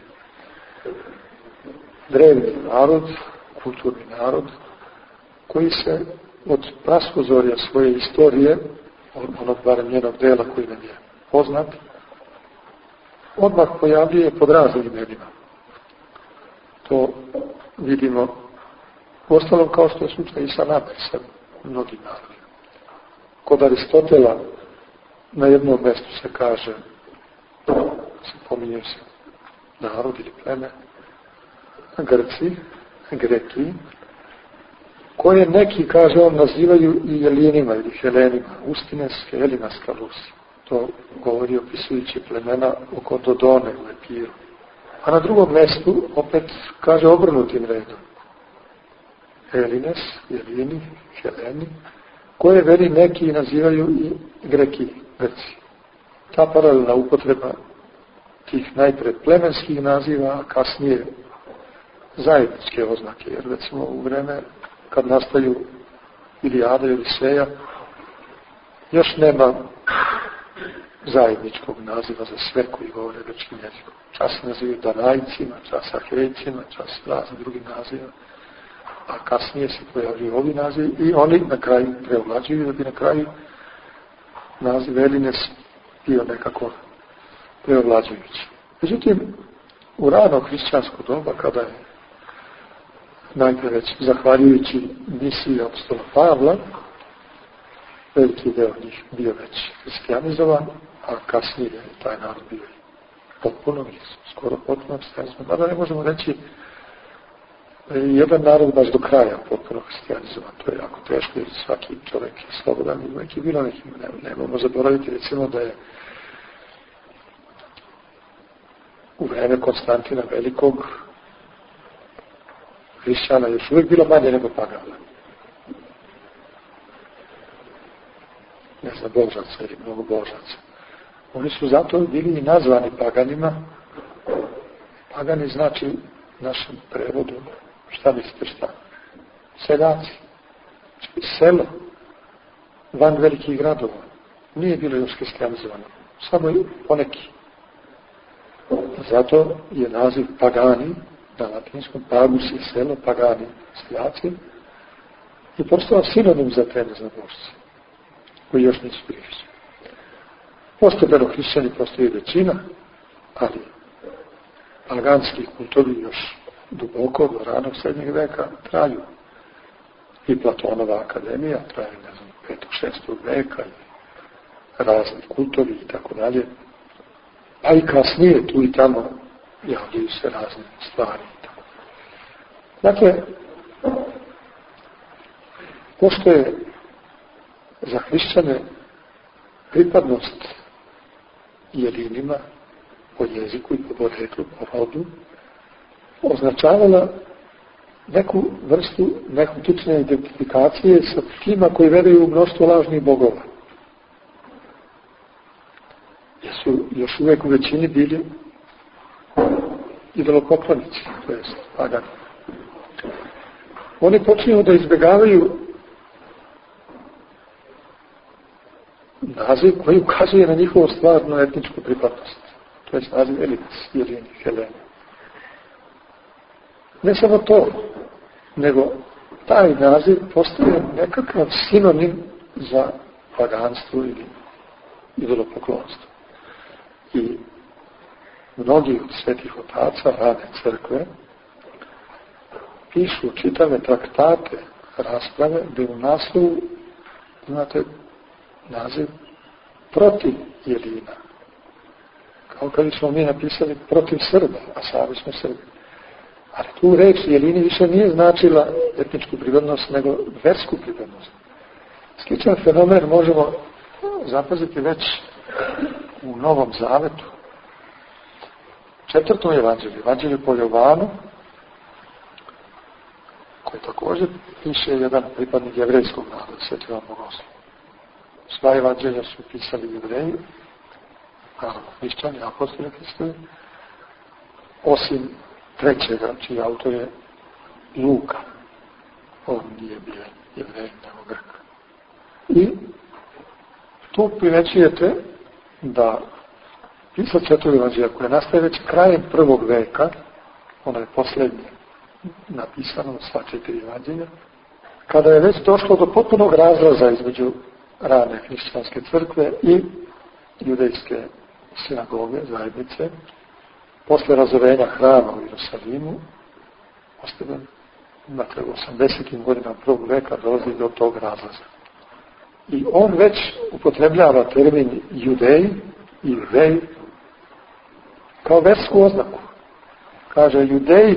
Drevni narod, kulturni narod, koji se od praskozorja svoje istorije, od onog barem njenog dela koji nam je poznat, odmah pojavljuje pod raznim imenima. To vidimo uostalom kao što je slučaj i sa nama i sa mnogim narodima. Kod Aristotela na jednom mjestu se kaže, se pominje se narod ili pleme, Grci, Greki, koje neki, kaže on, nazivaju i Jelinima ili Helenima, Ustines, Helina, Skalusi. To govori opisujući plemena oko Dodone u Epiru. A na drugom mjestu opet kaže obrnutim redom. Helines, Jelini, Heleni, koje veli neki nazivaju i Greki, Grci. Ta paralelna upotreba tih najpre plemenskih naziva, a kasnije zajedničke oznake, jer recimo u vreme kad nastaju Ilijada i Odiseja, još nema zajedničkog naziva za sve koji govore grčkim jezikom. Čas se nazivaju Danajcima, čas Ahejcima, čas raznim drugim nazivima, a kasnije se pojavljaju ovi nazivi i oni na kraju preovlađuju, da bi na kraju naziv Elines bio nekako preovlađujući. Međutim, u rano hrišćansko doba, kada je najprej već zahvaljujući misiji apostola Pavla, veliki deo njih bio već hrišćanizovan, a kasnije je taj narod bio potpuno, skoro potpuno hrišćanizovan. Mada ne možemo reći jedan narod baš do kraja potpuno hrišćanizovan. To je jako teško, jer svaki čovjek je slobodan i uvijek je bilo nekim. Nemojmo zaboraviti, recimo, da je u vreme Konstantina Velikog hrišćana još uvijek bilo manje nego pagana. Ne znam, božaca ili mnogo božaca. Oni su zato bili i nazvani paganima. Pagani znači našem prevodu, šta mislite šta? Seljaci. Selo, van velikih gradova. nije bilo još hristijanizovano, samo je poneki. Zato je naziv pagani, na latinskom pagus je selo, pagani seljaci, i postao sinonim za te neznabošce, koji još nisu prišli. Postepeno hrišćani postoji većina, ali paganski kultovi još duboko do ranog srednjeg veka traju. I Platonova akademija traje, 5. 6. veka, i razni kultovi i tako dalje. A i kasnije tu i tamo javljaju se razne stvari. Dakle, pošto je za hrišćane pripadnost jedinima po jeziku i po poreklu, po rodu, označavala neku vrstu, neku tične identifikacije sa tima koji veruju u mnoštvo lažnih bogova. Jer su još uvijek u većini bili idolopoklonici, to jest pagani. Oni počinju da izbjegavaju naziv koji ukazuje na njihovu stvarnu etničku pripadnost. To je naziv Elitis, Jelini, Helene. Ne samo to, nego taj naziv postaje nekakav sinonim za paganstvo ili idolopoklonstvo. I mnogi od svetih otaca rane crkve pišu čitave traktate, rasprave, gdje u naslovu imate naziv protiv Jelina. Kao kada smo mi napisali protiv Srba, a sami smo Srbi. Ali tu reč Jelini više nije značila etničku pripadnost, nego versku pripadnost. Sličan fenomen možemo zapaziti već u Novom Zavetu. 4. evanđelju, evanđelju po Jovanu, koji također piše jedan pripadnik jevrejskog naroda, Sveti Jovan Bogoslov. Sva evanđelja su pisali Jevreji, naravno hrišćani, apostoli Hristovi, osim 3. čiji autor je Luka. On nije bio Jevrej, nego Grk. I tu primećujete da pisac 4. evanđelja, koje nastaje već krajem 1. veka, ono je posljednje napisano sva 4 evanđelja, kada je već došlo do potpunog razlaza između rane hrišćanske crkve i judejske sinagoge, zajednice, posle razorenja hrama u Jerusalimu, dakle u 80. godinama 1. veka dolazi do tog razlaza. I on već upotrebljava termin judej i judej kao versku oznaku. Kaže, judej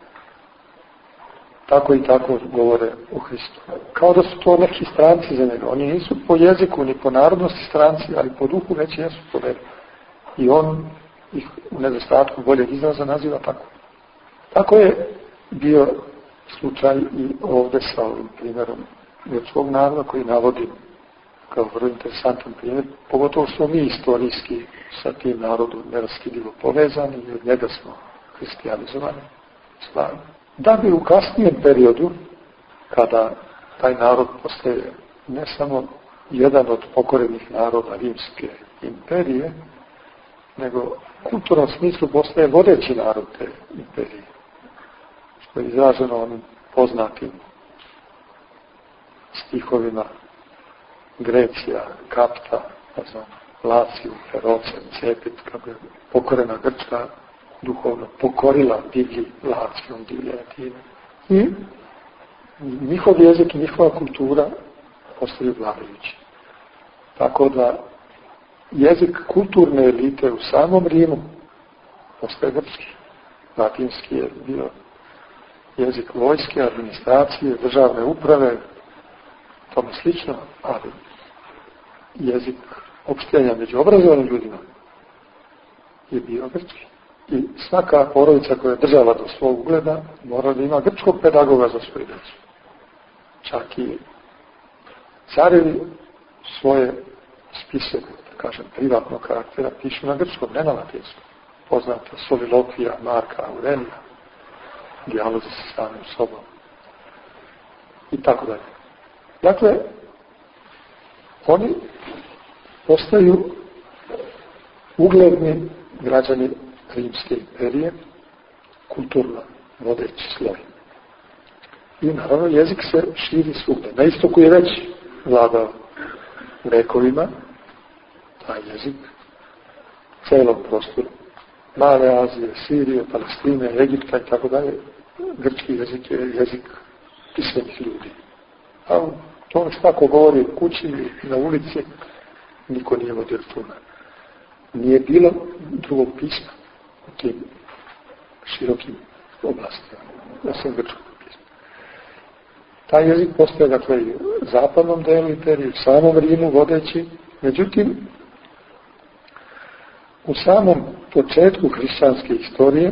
tako i tako govore o Hristu. Kao da su to neki stranci za njega. Oni nisu po jeziku ni po narodnosti stranci, ali po duhu već jesu to veri. I on ih u nedostatku boljeg izraza naziva tako. Tako je bio slučaj i ovdje sa ovim primjerom grčkog naroda koji navodim kao vrlo interesantan primjer, pogotovo smo mi istorijski sa tim narodom neraskidivo povezani i od njega smo hristijanizovani stvarno. Da bi u kasnijem periodu, kada taj narod postaje ne samo jedan od pokorenih naroda Rimske imperije, nego u kulturnom smislu postaje vodeći narod te imperije, što je izraženo onim poznatim stihovima Grecija, Kapta, Laciju, Ferocem, Cepit, kako je pokorena Grčka duhovno pokorila divlji Lacijom, divlje Atine. I njihov jezik i njihova kultura postaju vladajući. Tako da jezik kulturne elite u samom Rimu postaje grčki. Latinski je bio jezik vojske, administracije, državne uprave, tome slično, ali jezik opštenja među obrazovanim ljudima je bio grčki. I svaka porodica koja je držala do svog ugleda mora da ima grčkog pedagoga za svoju djecu. Čak i carevi svoje spise, da kažem, privatnog karaktera pišu na grčkom, ne na latinskom. Poznata Solilokvija Marka Aurelija, dijalozi sa samim sobom i tako dalje. Dakle, oni postaju ugledni građani Rimske imperije, kulturno vodeći sloj. I naravno jezik se širi svugdje. Na istoku je već vladao vekovima, taj jezik, celom prostoru Male Azije, Sirije, Palestine, Egipta i tako dalje. Grčki jezik je jezik pismenih ljudi. A to svako govori u kući i na ulici, niko nije vodio računa. Nije bilo drugog pisma u tim širokim oblastima, osim grčkog pisma. Taj jezik postoje, dakle, i u zapadnom delu imperije, u samom Rimu vodeći, međutim, u samom početku hrišćanske istorije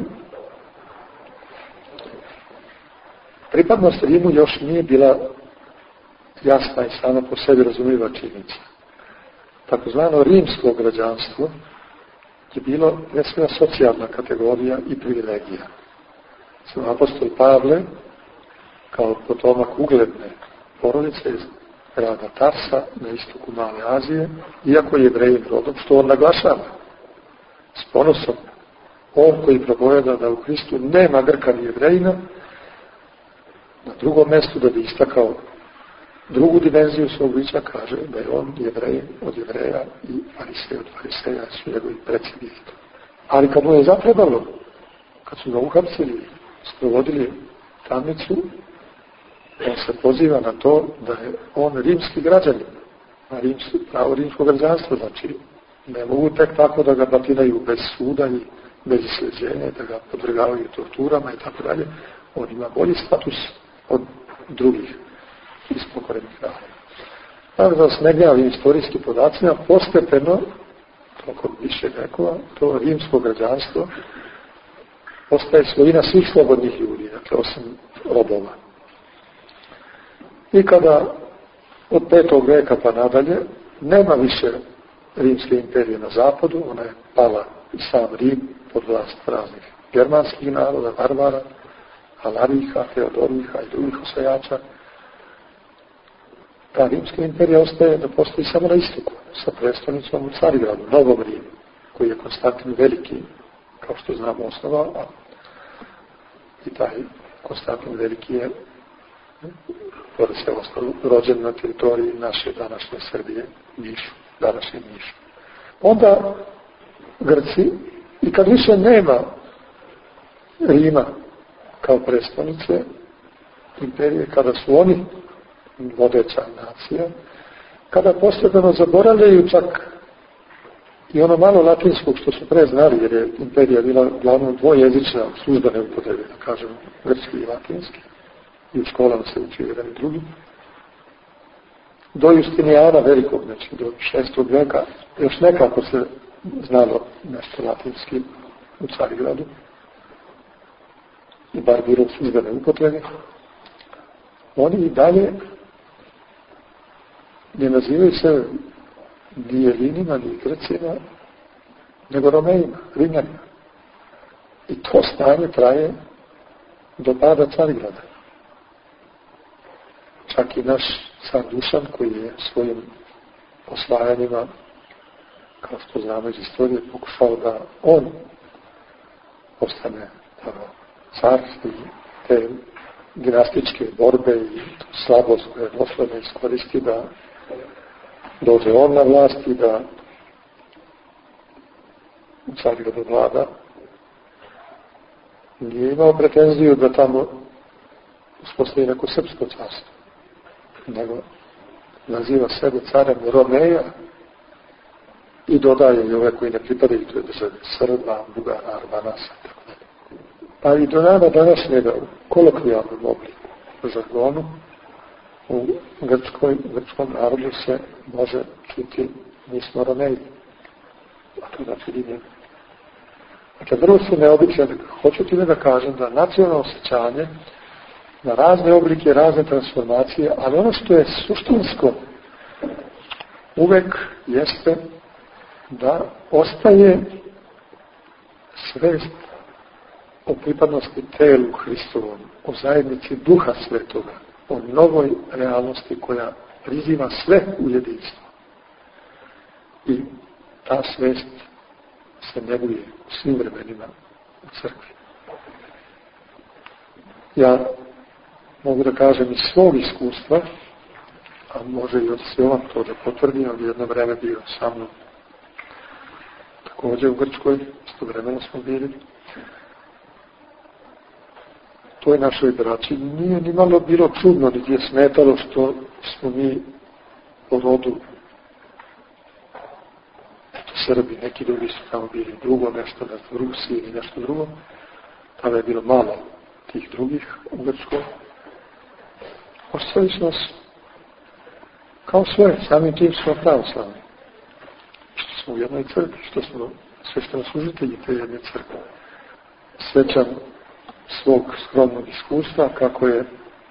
pripadnost Rimu još nije bila jasna i sama po sebi razumljiva činjenica. Takozvano rimsko građanstvo je bilo nesmjena socijalna kategorija i privilegija. Apostol Pavle, kao potomak ugledne porodice iz grada Tarsa na istoku Male Azije, iako je Jevrejin rodom, što on naglašava s ponosom, on koji propoveda da u Hristu nema Grka ni Jevrejina, na drugom mjestu da bi istakao drugu dimenziju svog bića, kaže da je on Jevrej od Jevreja i Farisej od Fariseja, su njegovi predsjednici. Ali kad mu je zatrebalo, kad su ga uhapsili, sprovodili tamnicu, on se poziva na to da je on rimski građanin, na pravo rimsko građanstvo, znači ne mogu tek tako da ga batinaju bez suda i bez isleđenja, da ga podvrgavaju torturama i tako dalje. On ima bolji status od drugih ispokorenih naroda. Tako da se ne gnjavim istorijskim podacima, postepeno, tokom više vekova, to rimsko građanstvo postaje svojina svih slobodnih ljudi, dakle osim robova. I kada od 5. veka pa nadalje nema više Rimske imperije na zapadu, ona je pala i sam Rim pod vlast raznih germanskih naroda, Varvara, Alariha, Teodoriha i drugih osvajača. Ta Rimska imperija ostaje da postoji samo na istoku, sa prestolnicom u Carigradu, Novom Rimu, koji je Konstantin Veliki, kao što znamo, osnovao, a i taj Konstantin Veliki je pored sve ostalo rođen na teritoriji naše današnje Srbije, Nišu, današnje Nišu. Onda Grci, i kad više nema Rima kao prestolnice imperije, kada su oni vodeća nacija, kada postepeno zaboravljaju čak i ono malo latinskog što su pre znali, jer je imperija bila glavno dvojezična službene upotrebe, da kažem, grčki i latinski, i u školama se uči jedan i drugi. Do Justinijana Velikog, znači do 6. veka, još nekako se znalo nešto latinski u Carigradu, i bar bilo u službene upotrebe. Oni i dalje ne nazivaju se ni Jelinima, ni Grcima, nego Romejima, Rimljanima. I to stanje traje do pada Carigrada. Čak i naš car Dušan, koji je svojim osvajanjima, kao što znamo iz istorije, pokušao da on postane car i te dinastičke borbe i slabost koja je došla da iskoristi da dođe on na vlast i da u Carigradu vlada. Nije imao pretenziju da tamo uspostavi neko srpsko carstvo, nego naziva sebe carem Romeja i dodaje i ove koji ne pripadaju toj državi, Srba, Bugara, Arbanasa, tako dalje. Pa i do dana današnjega u kolokvijalnom obliku, u žargonu, u grčkom narodu se može čuti mi smo Romeji, a to znači Rimljani. Dakle, vrlo su neobičajne. Hoću ti da kažem da nacionalno osjećanje na razne oblike, razne transformacije, ali ono što je suštinsko uvek jeste da ostaje svest o pripadnosti telu Hristovom, o zajednici Duha Svetoga, o novoj realnosti koja priziva sve u jedinstvo. I ta svest se neguje u svim vremenima u crkvi. Ja mogu da kažem iz svog iskustva, a može i od Jovan to da potvrdi, on jedno vreme bio sa mnom također u Grčkoj, istovremeno smo bili. Toj našoj braći nije ni malo bilo čudno, niti je smetalo što smo mi po rodu Srbi, neki drugi su tamo bili drugo nešto, ne znam, Rusi ili nešto drugo. Tada je bilo malo tih drugih u Grčkoj. Ostali smo kao svoje, samim tim smo pravoslavni. Što smo u jednoj crkvi, što smo sveštenoslужitelji te jedne crkve. Sećam svog skromnog iskustva kako je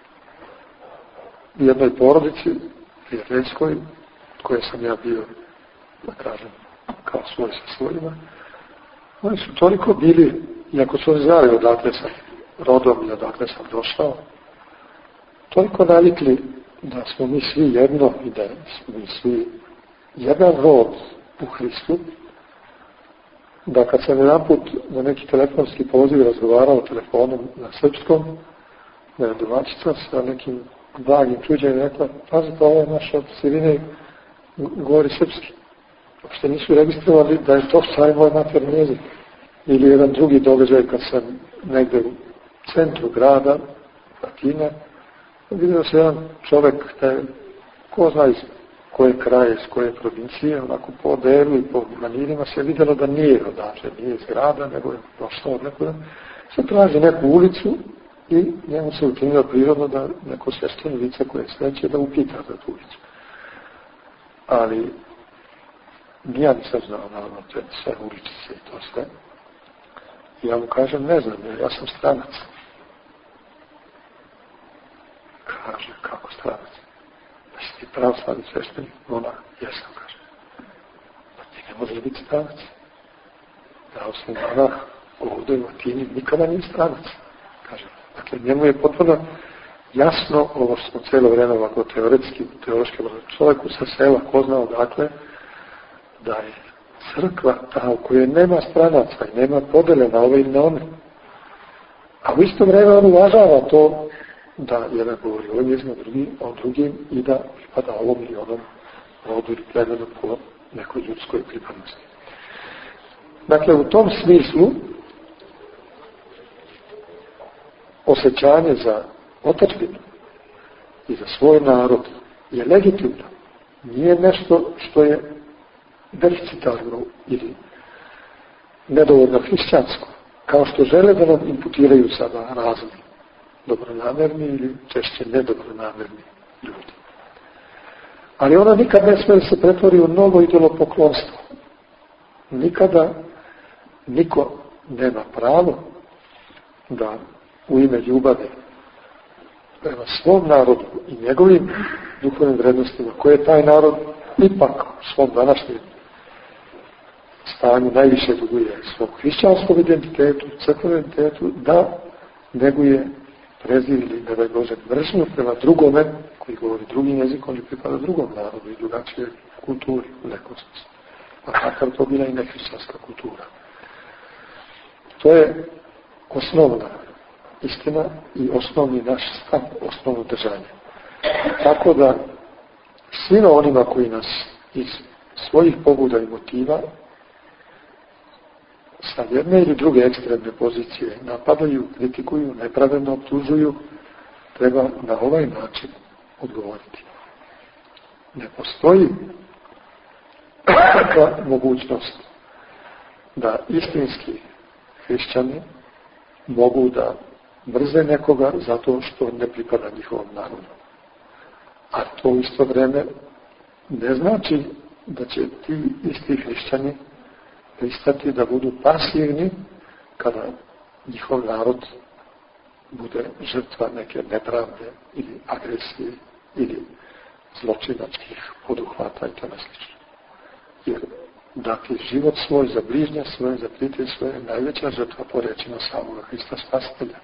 u jednoj porodici prijateljskoj, koje sam ja bio, da kažem, kao svoj sa svojima, oni su toliko bili, iako su oni znali odakle sam rodom i odakle sam došao, toliko navikli da smo mi svi jedno i da smo mi svi jedan rod u Hristu, da kad sam jedan put na neki telefonski poziv razgovarao telefonom na srpskom, da je domaćica sa nekim blagim čuđenjem rekla, pazite, ovo je naš od sredine govori srpski. Uopšte nisu registrovali da je to stvari moj materni jezik. Ili jedan drugi događaj kad sam negde u centru grada, Atina, vidio se jedan čovek, ko zna iz koje kraje, iz koje provincije, onako po odelu i po manirima se vidjelo da nije odatle, nije iz grada, nego je došao od nekuda. Se traži neku ulicu i njemu se učinilo prirodno da neko svešteno lice koje sveće da upita za tu ulicu. Ali ja nisam znao naravno te sve uličice i to sve. I ja mu kažem, ne znam, ja sam stranac. Kaže, kako stranac? Da si ti pravoslavni sveštenik? Ona, jesam, kaže. Pa ti ne možeš biti stranac. Pravoslavni monah ovdje u Atini nikada nije stranac. Kaže, dakle, njemu je potpuno jasno ovo što smo cijelo vreme ovako teološki čovjeku sa sela ko zna odakle, da je crkva ta u kojoj nema stranaca i nema podele na ove i na one. A u isto vreme on uvažava to da jedan govori ovim jezikom, o drugim i da pripada ovom ili onom rodu ili plemenu po nekoj ljudskoj pripadnosti. Dakle, u tom smislu osjećanje za otadžbinu i za svoj narod je legitimno. Nije nešto što je deficitarno ili nedovoljno hrišćansko, kao što žele da nam imputiraju sada razni dobronamerni ili češće nedobronamerni ljudi. Ali ona nikad ne smije se pretvori u novo idolopoklonstvo. Nikada niko nema pravo da u ime ljubavi prema svom narodu i njegovim duhovnim vrednostima, koje taj narod ipak u svom današnjem stanju najviše duguje svom hrišćanskom identitetu, crkvenom identitetu, da neguje prezir ili, ne daj Bože, mržnju prema drugome, koji govori drugim jezikom ili pripada drugom narodu i drugačije kulturi u nekom smislu. Pa takav to bila i nehrišćanska kultura. To je osnovna istina i osnovni naš stav, osnovno držanje. Tako da svima onima koji nas iz svojih pobuda i motiva sa jedne ili druge ekstremne pozicije napadaju, kritikuju, nepravedno optužuju, treba na ovaj način odgovoriti. Ne postoji takva mogućnost da istinski hrišćani mogu da mrze nekoga zato što ne pripada njihovom narodu. A to u isto vreme ne znači da će ti isti hrišćani pristati da budu pasivni kada njihov narod bude žrtva neke nepravde ili agresije ili zločinačkih poduhvata i tome slično. Jer dati život svoj za bližnja svoje, za prijatelje svoje, je najveća žrtva po rečima samoga Hrista Spasitelja.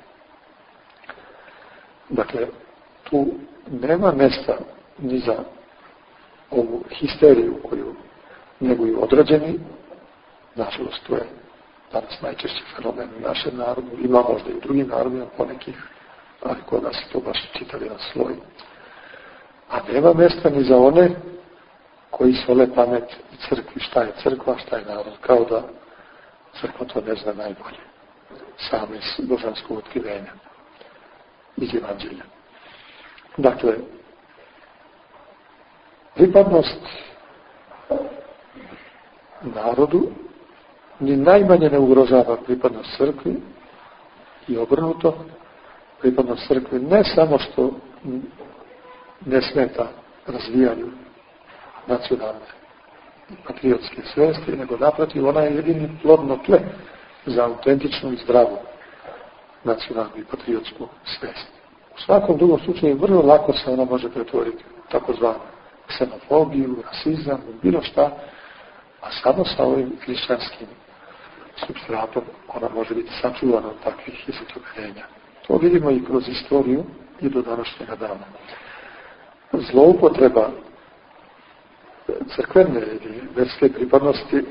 Dakle, tu nema mesta ni za ovu histeriju koju neguju određeni, nažalost to je danas najčešći fenomen u našem narodu, ima možda i u drugim narodima ponekih, ali kod nas je to baš čitav jedan sloj. A nema mjesta ni za one koji sole pamet i crkvi, šta je crkva, šta je narod, kao da crkva to ne zna najbolje, same iz božanskog otkrivenja, iz evanđelja. Dakle, pripadnost narodu ni najmanje ne ugrožava pripadnost crkvi i obrnuto, pripadnost crkvi ne samo što ne smeta razvijanju nacionalne i patriotske svesti, nego naprotiv, ona je jedini plodno tle za autentičnu i zdravu nacionalnu i patriotsku svest. U svakom drugom slučaju vrlo lako se ona može pretvoriti u takozvanu ksenofobiju, rasizam, bilo šta, a samo sa ovim hrišćanskim supstratom ona može biti sačuvana od takvih izatopljenja. To vidimo i kroz istoriju i do današnjega dana. Zloupotreba crkvene ili verske pripadnosti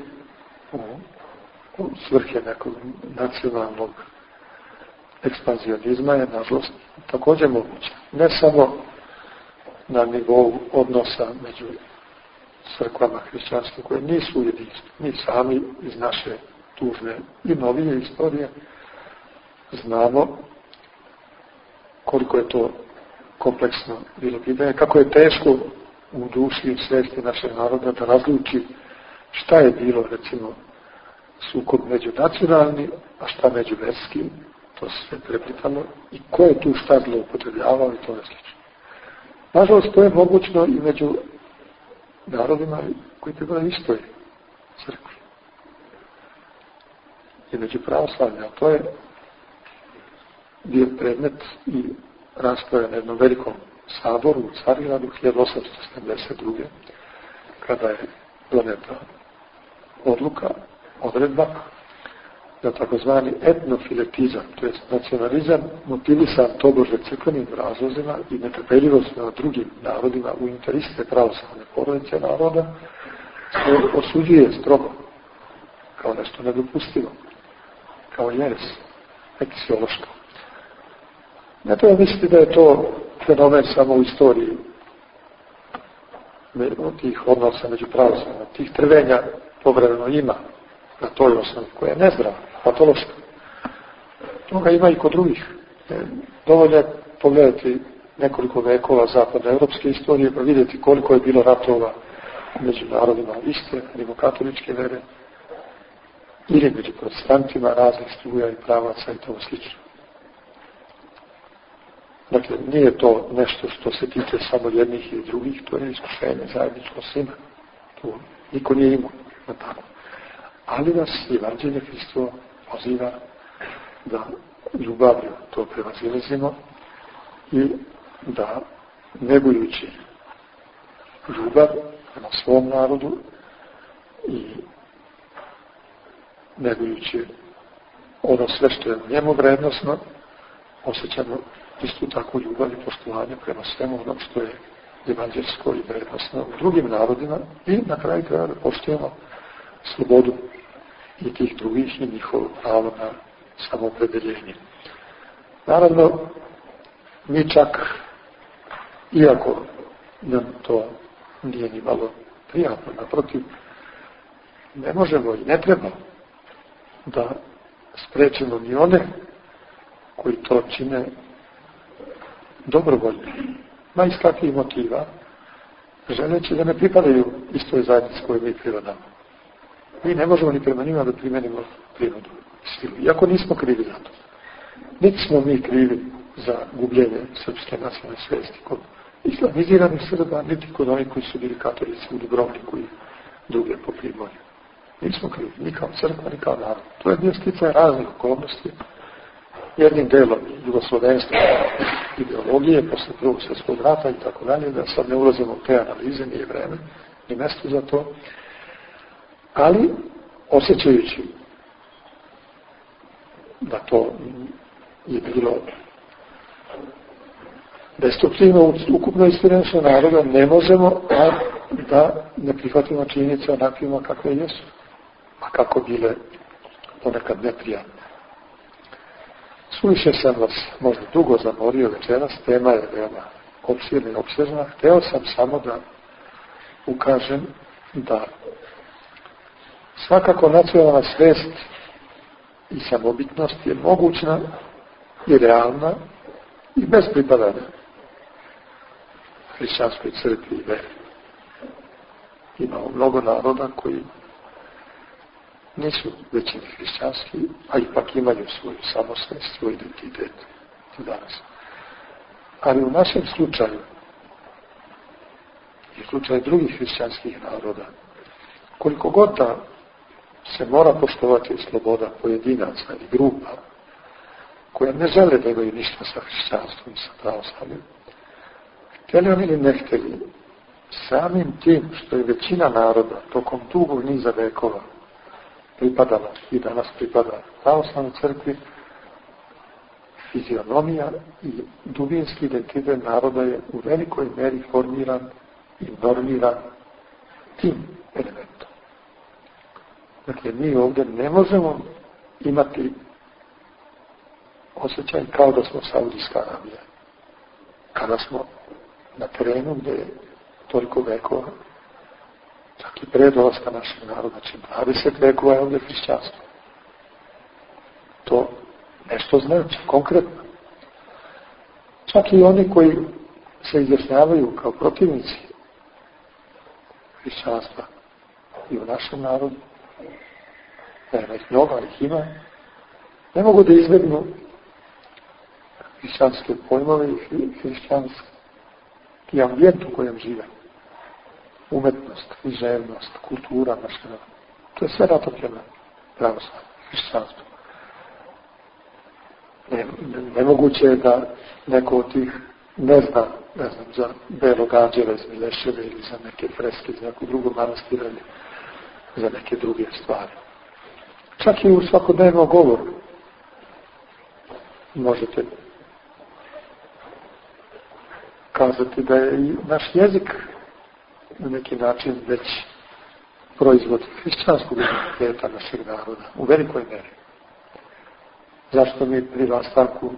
u svrhe nekog nacionalnog ekspanzionizma je, nažalost, također moguće. Ne samo na nivou odnosa među crkvama hrišćanskim koje nisu u jedinstvu. Mi sami iz naše tužne i novije istorije znamo koliko je to kompleksno bilo pitanje, kako je teško u duši i svesti našeg naroda da razluči šta je bilo, recimo, sukob međunacionalni, a šta međuverski, to se sve preplitalo, i ko je tu šta zloupotrebljavao i to je slično. Nažalost, to je mogućno i među narodima koji pripadaju istoj crkvi. I među pravoslavlja, to je bio predmet i rasprave na jednom velikom saboru u Carigradu 1872. kada je doneta odluka, odredba da takozvani etnofiletizam, to je nacionalizam motivisan tobože crkvenim razlozima i netrpeljivost na drugim narodima u interiste pravoslavne porodice naroda, se osuđuje strogo kao nešto nedopustivo, kao jeres, ekisiološko. Ne treba misliti da je to fenomen samo u istoriji tih odnosa među pravoslavima, tih trvenja povremeno ima na toj osnovi koja je nezdrava, patološka. Toga ima i kod drugih. Dovoljno je pogledati nekoliko vekova zapadnoevropske istorije pa vidjeti koliko je bilo ratova među narodima iste, rimokatoličke vere, ili među protestantima raznih struja i pravaca i tomu slično. Dakle, nije to nešto što se tiče samo jednih i drugih, to je iskušenje zajedničko svima. To niko nije imao na tako. Ali nas Evanđelje Hristovo poziva da ljubavlju to prevazilazimo i da negujući ljubav prema svom narodu i negujući ono sve što je u njemu vrednosno, osjećamo istu takvu ljubav i poštovanje prema svemu onom što je evanđelsko i vrednosno u drugim narodima i na kraju kraja da poštujemo slobodu i tih drugih i njihovo pravo na samoopredeljenje. Naravno, mi čak, iako nam to nije ni malo prijatno, naprotiv, ne možemo i ne treba da sprečimo ni one koji to čine dobrovoljno, ma iz kakvih motiva, želeći da ne pripadaju istoj zajednici koju mi pripadamo. Mi ne možemo ni prema njima da primenimo prirodu i silu, iako nismo krivi za to. Niti smo mi krivi za gubljenje srpske nacionalne svesti kod islamiziranih Srba, niti kod onih koji su bili katolici u Dubrovniku i druge po Primorju. Nismo krivi, ni kao crkva, ni kao narod. To je bio sticaj raznih okolnosti, jednim delom jugoslovenstva ideologije posle Prvog svjetskog rata i tako dalje, da sad ne ulazimo u te analize, nije vreme, ni mesto za to, ali osjećajući da to je bilo destruktivno u ukupnoj istoriji našeg naroda, ne možemo, a da ne prihvatimo činjenice onakvima kakve jesu, a kako bile ponekad neprijatne. Suviše sam vas možda dugo zamorio večeras, tema je veoma opširna i opsežna. Hteo sam samo da ukažem da svakako nacionalna svest i samobitnost je mogućna i realna i bez pripadanja hrišćanskoj crkvi i veri. Imamo mnogo naroda koji nisu većini hrišćanski, a ipak imaju svoju samosvest, svoj identitet danas. Ali u našem slučaju i u slučaju drugih hrišćanskih naroda, koliko god da se mora poštovati sloboda pojedinaca i grupa koje ne žele da imaju ništa sa hrišćanstvom i sa pravoslavljem, htjeli oni ili ne htjeli, samim tim što je većina naroda tokom dugog niza vekova pripadala i danas pripada pravoslavnoj crkvi, fizionomija i dubinski identitet naroda je u velikoj meri formiran i normiran tim elementom. Dakle, mi ovdje ne možemo imati osjećaj kao da smo Saudijska Arabija. Kada smo na terenu gdje je toliko vekova, čak i pre dolaska našeg naroda, znači 20 vekova je ovdje hrišćanstvo. To nešto znači, konkretno. Čak i oni koji se izjašnjavaju kao protivnici hrišćanstva i u našem narodu, nema ih mnogo, ih ima, ne mogu da izbjegnu hrišćanske pojmove i hrišćanski ambijent u kojem žive. Umetnost, književnost, kultura naša. To je sve ratopljeno pravoslavlje, hrišćanstvo. Nemoguće je da neko od tih ne znam, za Belog Anđela iz Mileševe ili za neke freske iz nekog drugog manastira ili za neke druge stvari. Čak i u svakodnevnom govoru možete kazati da je i naš jezik na neki način već proizvod hrišćanskog identiteta našeg naroda, u velikoj meri. Zašto mi pri rastanku,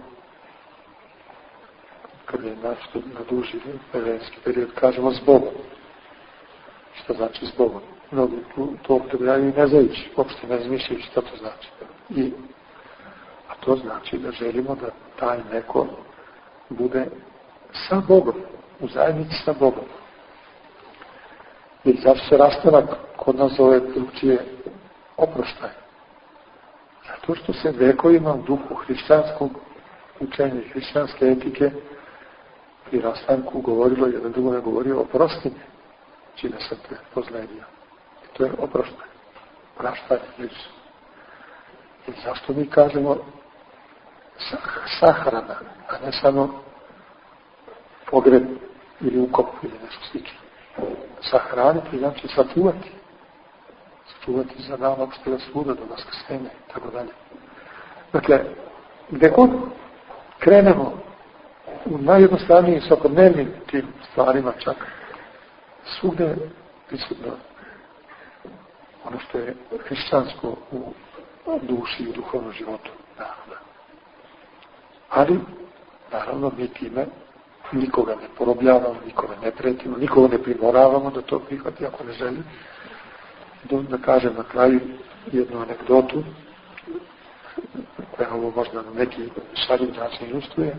kada je nešto na duži vremenski period, kažemo zbogom? Što znači zbogom? Mnogi to upotrebljavaju i ne znajući, uopšte ne izmišljajući što to znači. A to znači da želimo da taj neko bude sa Bogom, u zajednici sa Bogom. I zašto se rastanak kod nas zove drugčije oproštaj? Zato što se vekovima u duhu hrišćanskog učenja i hrišćanske etike pri rastanku govorilo, jedan drugome govorio oprosti me, čime sam te pozlenio. I to je oproštaj, praštaj blizu. I zašto mi kažemo sahrana, a ne samo pogreb ili ukop ili nešto slično. Sahraniti znači sačuvati. Sačuvati za dan opštega suda, do vaskrsenja i tako dalje. Dakle, gdje god krenemo u najjednostavnijim svakodnevnim tim stvarima čak, svugdje je prisutno ono što je hrišćansko u duši i u duhovnom životu naroda. Ali, naravno, mi time nikoga ne porobljavamo, nikoga ne pretimo, nikoga ne primoravamo da to prihvati ako ne želi. Da kažem na kraju jednu anegdotu, koja ovo možda na neki šaljiv način ilustruje.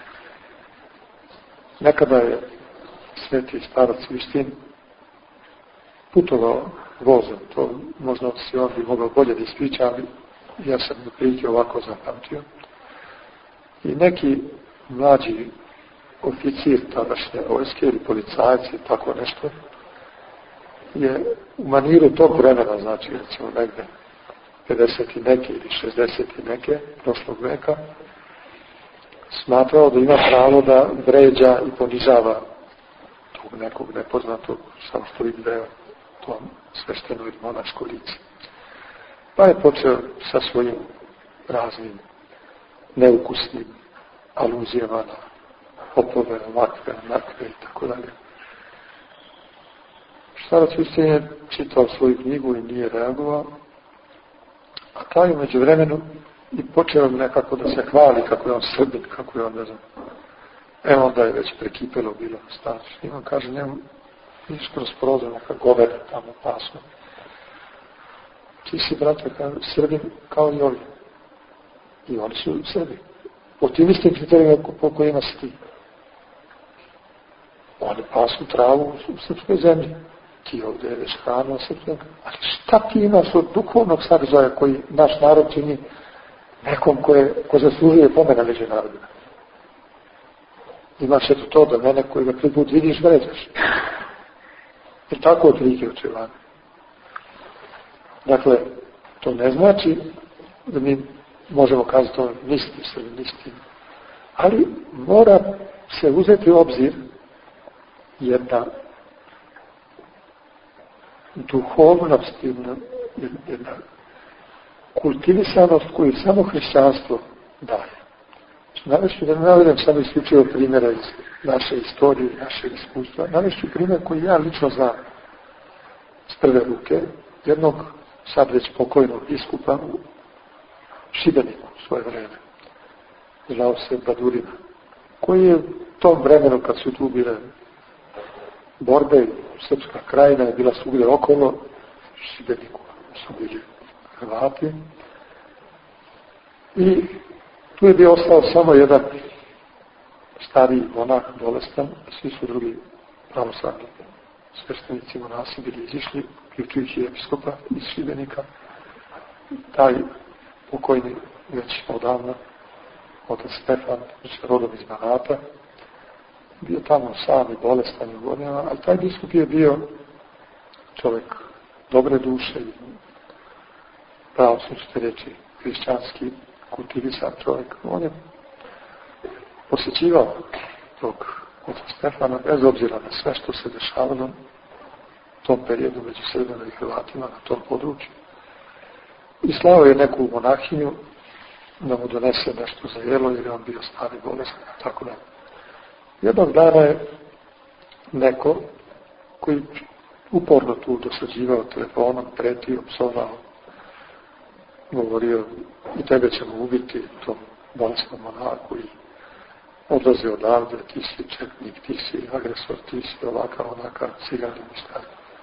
Nekada je sveti starac Vištin putovao vozom, to možda si on bi mogao bolje da ispriča, ali ja sam na prilike ovako zapamtio. I neki mlađi oficir tadašnje vojske ili policajci, tako nešto, je u maniru tog vremena, znači recimo negde 50 i neke ili 60 i neke prošlog veka, smatrao da ima pravo da vređa i ponižava tog nekog nepoznatog, samo što vidi da je to svešteno ili monaško lice. Pa je počeo sa svojim raznim neukusnim aluzijama na popove, ovakve, onakve i tako dalje. Starac uistinu je čitao svoju knjigu i nije reagovao, a taj umeđu vremenu i počeo nekako da se hvali kako je on Srbin, kako je on, ne znam. Onda je već prekipelo bilo starac. I on kaže, njemu niš kroz prozor, neka govede tamo pasno. Ti si, brate, Srbin kao i ovi. I oni su Srbi. Po tim istim kriterijima po kojima si ti. Oni pasu travu u srpskoj zemlji. Ti ovdje jedeš hranu na srpskoj. Ali šta ti imaš od duhovnog sadržaja koji naš narod čini nekom ko zaslužuje pomena među narodima? Imaš eto to da mene koji ga prvi put vidiš vređaš. I tako otprilike očevanje. Dakle, to ne znači da mi možemo kazati to nisti. Ali mora se uzeti u obzir jedna duhovnost, jedna kultivisanost koju samo hrišćanstvo daje. Navešću da ne navedem samo isključivo primjera iz naše istorije, našeg iskustva. Navešću primjer koji ja lično znam s prve ruke, jednog sad već pokojnog biskupa u Šibeniku u svoje vreme. Zvao se Badurina, koji je u tom vremenu kad su tu bile borbe, srpska krajina je bila svugdje okolo, u Šibeniku su bili Hrvati. I tu je bio ostao samo jedan stariji monah, bolestan, svi su drugi pravoslavni sveštenici monasi bili izišli, uključujući episkopa iz Šibenika. Taj pokojni već odavno, otac Stefan, rodom iz Banata, bio tamo sam i bolestan u godinama, ali taj biskup je bio čovjek dobre duše i pravo su ćete reći hrišćanski kultivisan čovjek. On je posjećivao tog oca Stefana bez obzira na sve što se dešavalo u tom periodu među Srbima i Hrvatima na tom području. I slao je neku monahinju da mu donese nešto za jelo jer je on bio stari bolestan, tako da. Jednog dana je neko koji uporno tu dosađivao telefonom, pretio, psovao, govorio i tebe ćemo ubiti tom bolesnom monaku i odlaze odavde, ti si četnik, ti si agresor, ti si ovakav, onakav, ciganin i šta.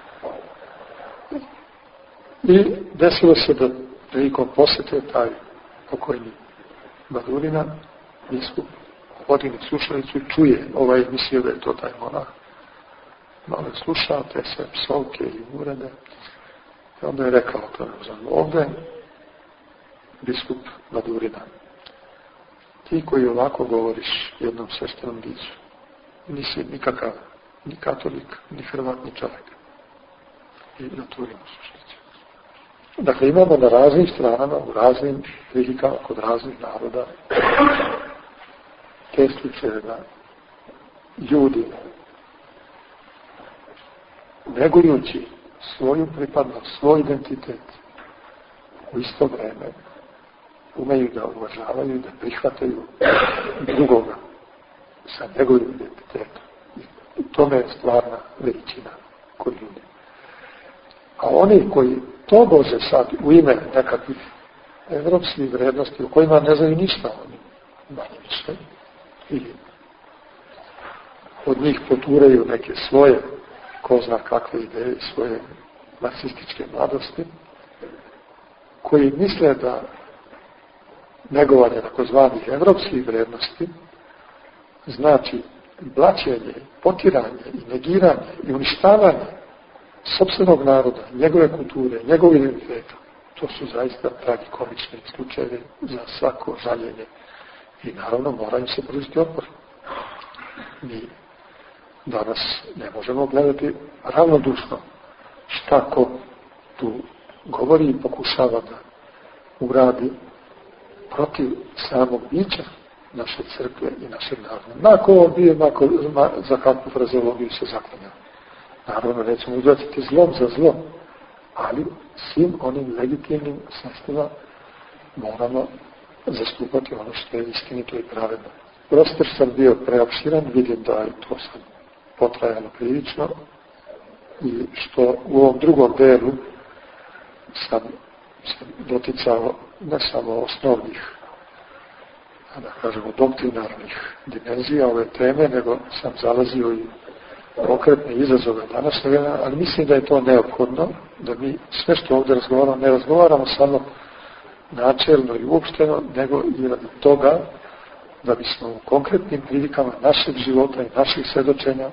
I desilo se da prilikom posjete taj pokojni Badurina, biskup, odini slušalicu i čuje, mislio da je to taj monah. Malo je slušao te sve psovke i urede. I onda je rekao to ovdje, biskup Badurina, ti koji ovako govoriš jednom sveštenom biću, nisi nikakav, ni katolik, ni Hrvat, ni čovjek. I otvorimo sušnicu. Dakle, imamo na raznim stranama, u raznim prilikama, kod raznih naroda, te slučaje da ljudi, negujući svoju pripadnost, svoj identitet, u isto vreme umeju da uvažavaju, da prihvataju drugoga sa njegovim identitetom. I tome je stvarna veličina kod ljudi. A oni koji to bože sad u ime nekakvih evropskih vrednosti, u kojima ne znaju ništa oni, manje više, ili od njih poturaju neke svoje, ko zna kakve ideje, svoje marksističke mladosti, koji misle da negovanje takozvanih evropskih vrednosti znači blaćenje, potiranje i negiranje i uništavanje sopstvenog naroda, njegove kulture, njegove identiteta. To su zaista tragikomični slučajevi za svako žaljenje i naravno moraju se pružiti otpor. Mi danas ne možemo gledati ravnodušno šta ko tu govori i pokušava da uradi protiv samog bića naše crkve i našeg naroda. Mako on bio, za kakvu frazeologiju se zaklanja. Naravno, nećemo uzvratiti zlom za zlom, ali svim onim legitimnim sredstvima moramo zastupati ono što je istinito i pravedno. Prosto sam bio preopširan, vidim da je to sad potrajalo prilično, i što u ovom drugom delu sam doticao ne samo osnovnih, da kažemo, doktrinarnih dimenzija ove teme, nego sam zalazio i konkretne izazove današnje vremena, ali mislim da je to neophodno, da mi sve što ovdje razgovaramo, ne razgovaramo samo načelno i uopšteno, nego i radi toga da bismo u konkretnim prilikama našeg života i naših svedočenja,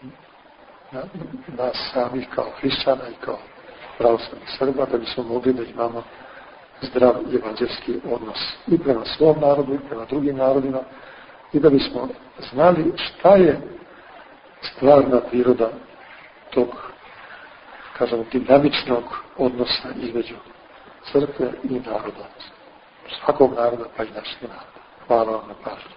nas samih kao hrišćana i kao pravoslavnih Srba, da bismo mogli da imamo zdrav evanđelski odnos i prema svom narodu i prema drugim narodima i da bismo znali šta je stvarna priroda tog, kažemo, dinamičnog odnosa između crkve i naroda. Svakog naroda, pa i našeg naroda. Hvala vam na pažnju.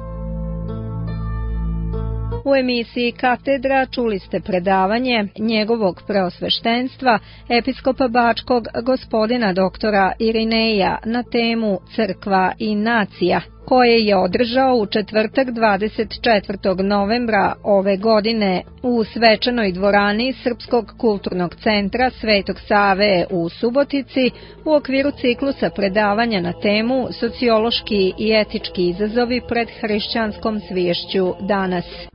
U emisiji Katedra čuli ste predavanje njegovog preosveštenstva, episkopa Bačkog gospodina doktora Irineja na temu Crkva i nacija, koje je održao u četvrtak 24. novembra ove godine u svečanoj dvorani Srpskog kulturnog centra Svetog Save u Subotici u okviru ciklusa predavanja na temu Sociološki i etički izazovi pred hrišćanskom sviješću danas.